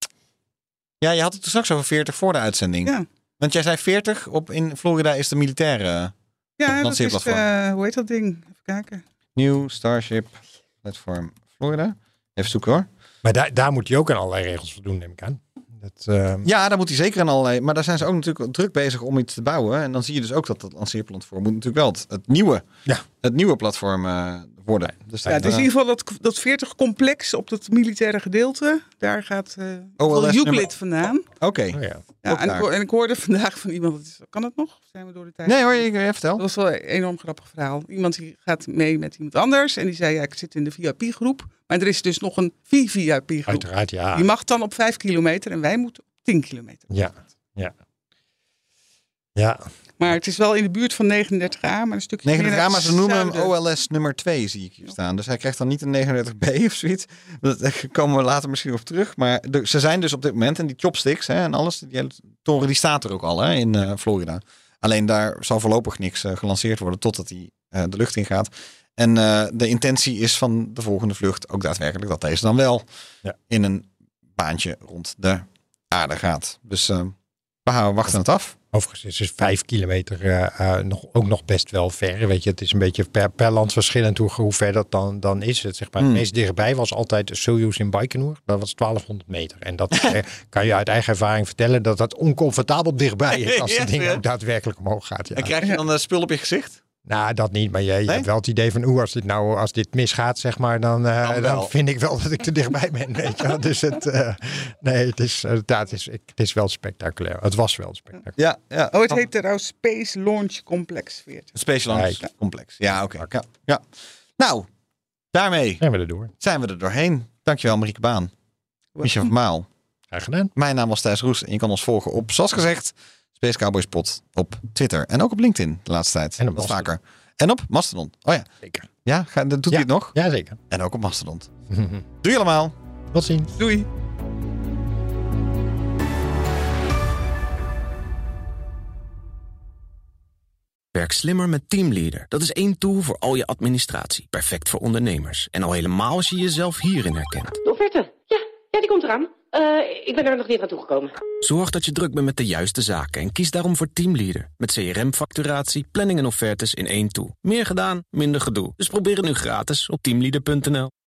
Ja, je had het er straks over veertig voor de uitzending. Ja. Want jij zei veertig, op in Florida is de militaire Ja, dat is, lanceerplatform. uh, hoe heet dat ding? Even kijken. Nieuw Starship Platform Florida. Even zoeken hoor. Maar daar, daar moet hij ook aan allerlei regels voldoen, neem ik aan. Dat, uh... Ja, daar moet hij zeker aan allerlei. Maar daar zijn ze ook natuurlijk druk bezig om iets te bouwen. En dan zie je dus ook dat dat lanceerplatform moet natuurlijk wel het, het nieuwe, ja. het nieuwe platform uh, worden. Dus ja, het is in ieder geval dat, dat veertig complex op dat militaire gedeelte. Daar gaat uh, O L S Euclid nummer... Oké. Okay. Oh, ja. Ja, en, ik, en ik hoorde vandaag van iemand, kan het nog? Zijn we door de tijd? Nee hoor, ik vertel. Dat was wel een enorm grappig verhaal. Iemand die gaat mee met iemand anders en die zei, ja, ik zit in de V I P groep. Maar er is dus nog een V V I P groep. Uiteraard, ja. Die mag dan op vijf kilometer en wij moeten op tien kilometer. Ja, ja. Ja. Maar het is wel in de buurt van negenendertig A, maar een stukje negenendertig A, maar ze noemen zuiden. hem O L S nummer twee, zie ik hier staan. Dus hij krijgt dan niet een negenendertig B of zoiets. Daar komen we later misschien op terug. Maar de, ze zijn dus op dit moment, en die chopsticks hè, en alles, die hele toren die staat er ook al hè, in uh, Florida. Alleen daar zal voorlopig niks uh, gelanceerd worden totdat hij uh, de lucht in gaat. En uh, de intentie is van de volgende vlucht ook daadwerkelijk dat deze dan wel ja. in een baantje rond de aarde gaat. Dus uh, we gaan wachten het af. Overigens is vijf kilometer uh, uh, nog, ook nog best wel ver. Weet je, het is een beetje per, per land verschillend hoe, hoe ver dat dan, dan is. Het, zeg maar, hmm. het meest dichtbij was altijd Soyuz in Baikonur. Dat was twaalfhonderd meter. En dat uh, kan je uit eigen ervaring vertellen dat dat oncomfortabel dichtbij is als het ding ja. ook daadwerkelijk omhoog gaat. Ja. En krijg je dan een spul op je gezicht? Nou, dat niet. Maar je, je nee? hebt wel het idee van, oeh, als dit nou, als dit misgaat, zeg maar, dan, uh, dan, dan vind ik wel dat ik te dichtbij ben, weet je. Dus het, uh, nee, het is, uh, het, is, het is wel spectaculair. Het was wel spectaculair. Ja, ja. Oh, het heet trouwens Space Launch Complex veertig. Space Launch ja. Complex. Ja, oké. Okay. Ja, ja. Nou, daarmee zijn we er door. Zijn we er doorheen. Dankjewel, Marieke Baan. Michel van Maal. Graag gedaan. Mijn naam was Thijs Roes en je kan ons volgen op, zoals gezegd, Space Cowboys Pod op Twitter en ook op LinkedIn de laatste tijd. En op wat vaker. En op Mastodon. Oh ja. Zeker. Ja, ga, doet ja. hij het nog? Ja, zeker. En ook op Mastodon. Doei allemaal. Tot ziens. Doei. Werk slimmer met Teamleader. Dat is één tool voor al je administratie. Perfect voor ondernemers. En al helemaal als je jezelf hierin herkent. De offerte. Ja, ja, die komt eraan. Uh, ik ben er nog niet aan toegekomen. Zorg dat je druk bent met de juiste zaken en kies daarom voor Teamleader. Met C R M-facturatie, planning en offertes in één tool. Meer gedaan, minder gedoe. Dus probeer het nu gratis op teamleader punt n l.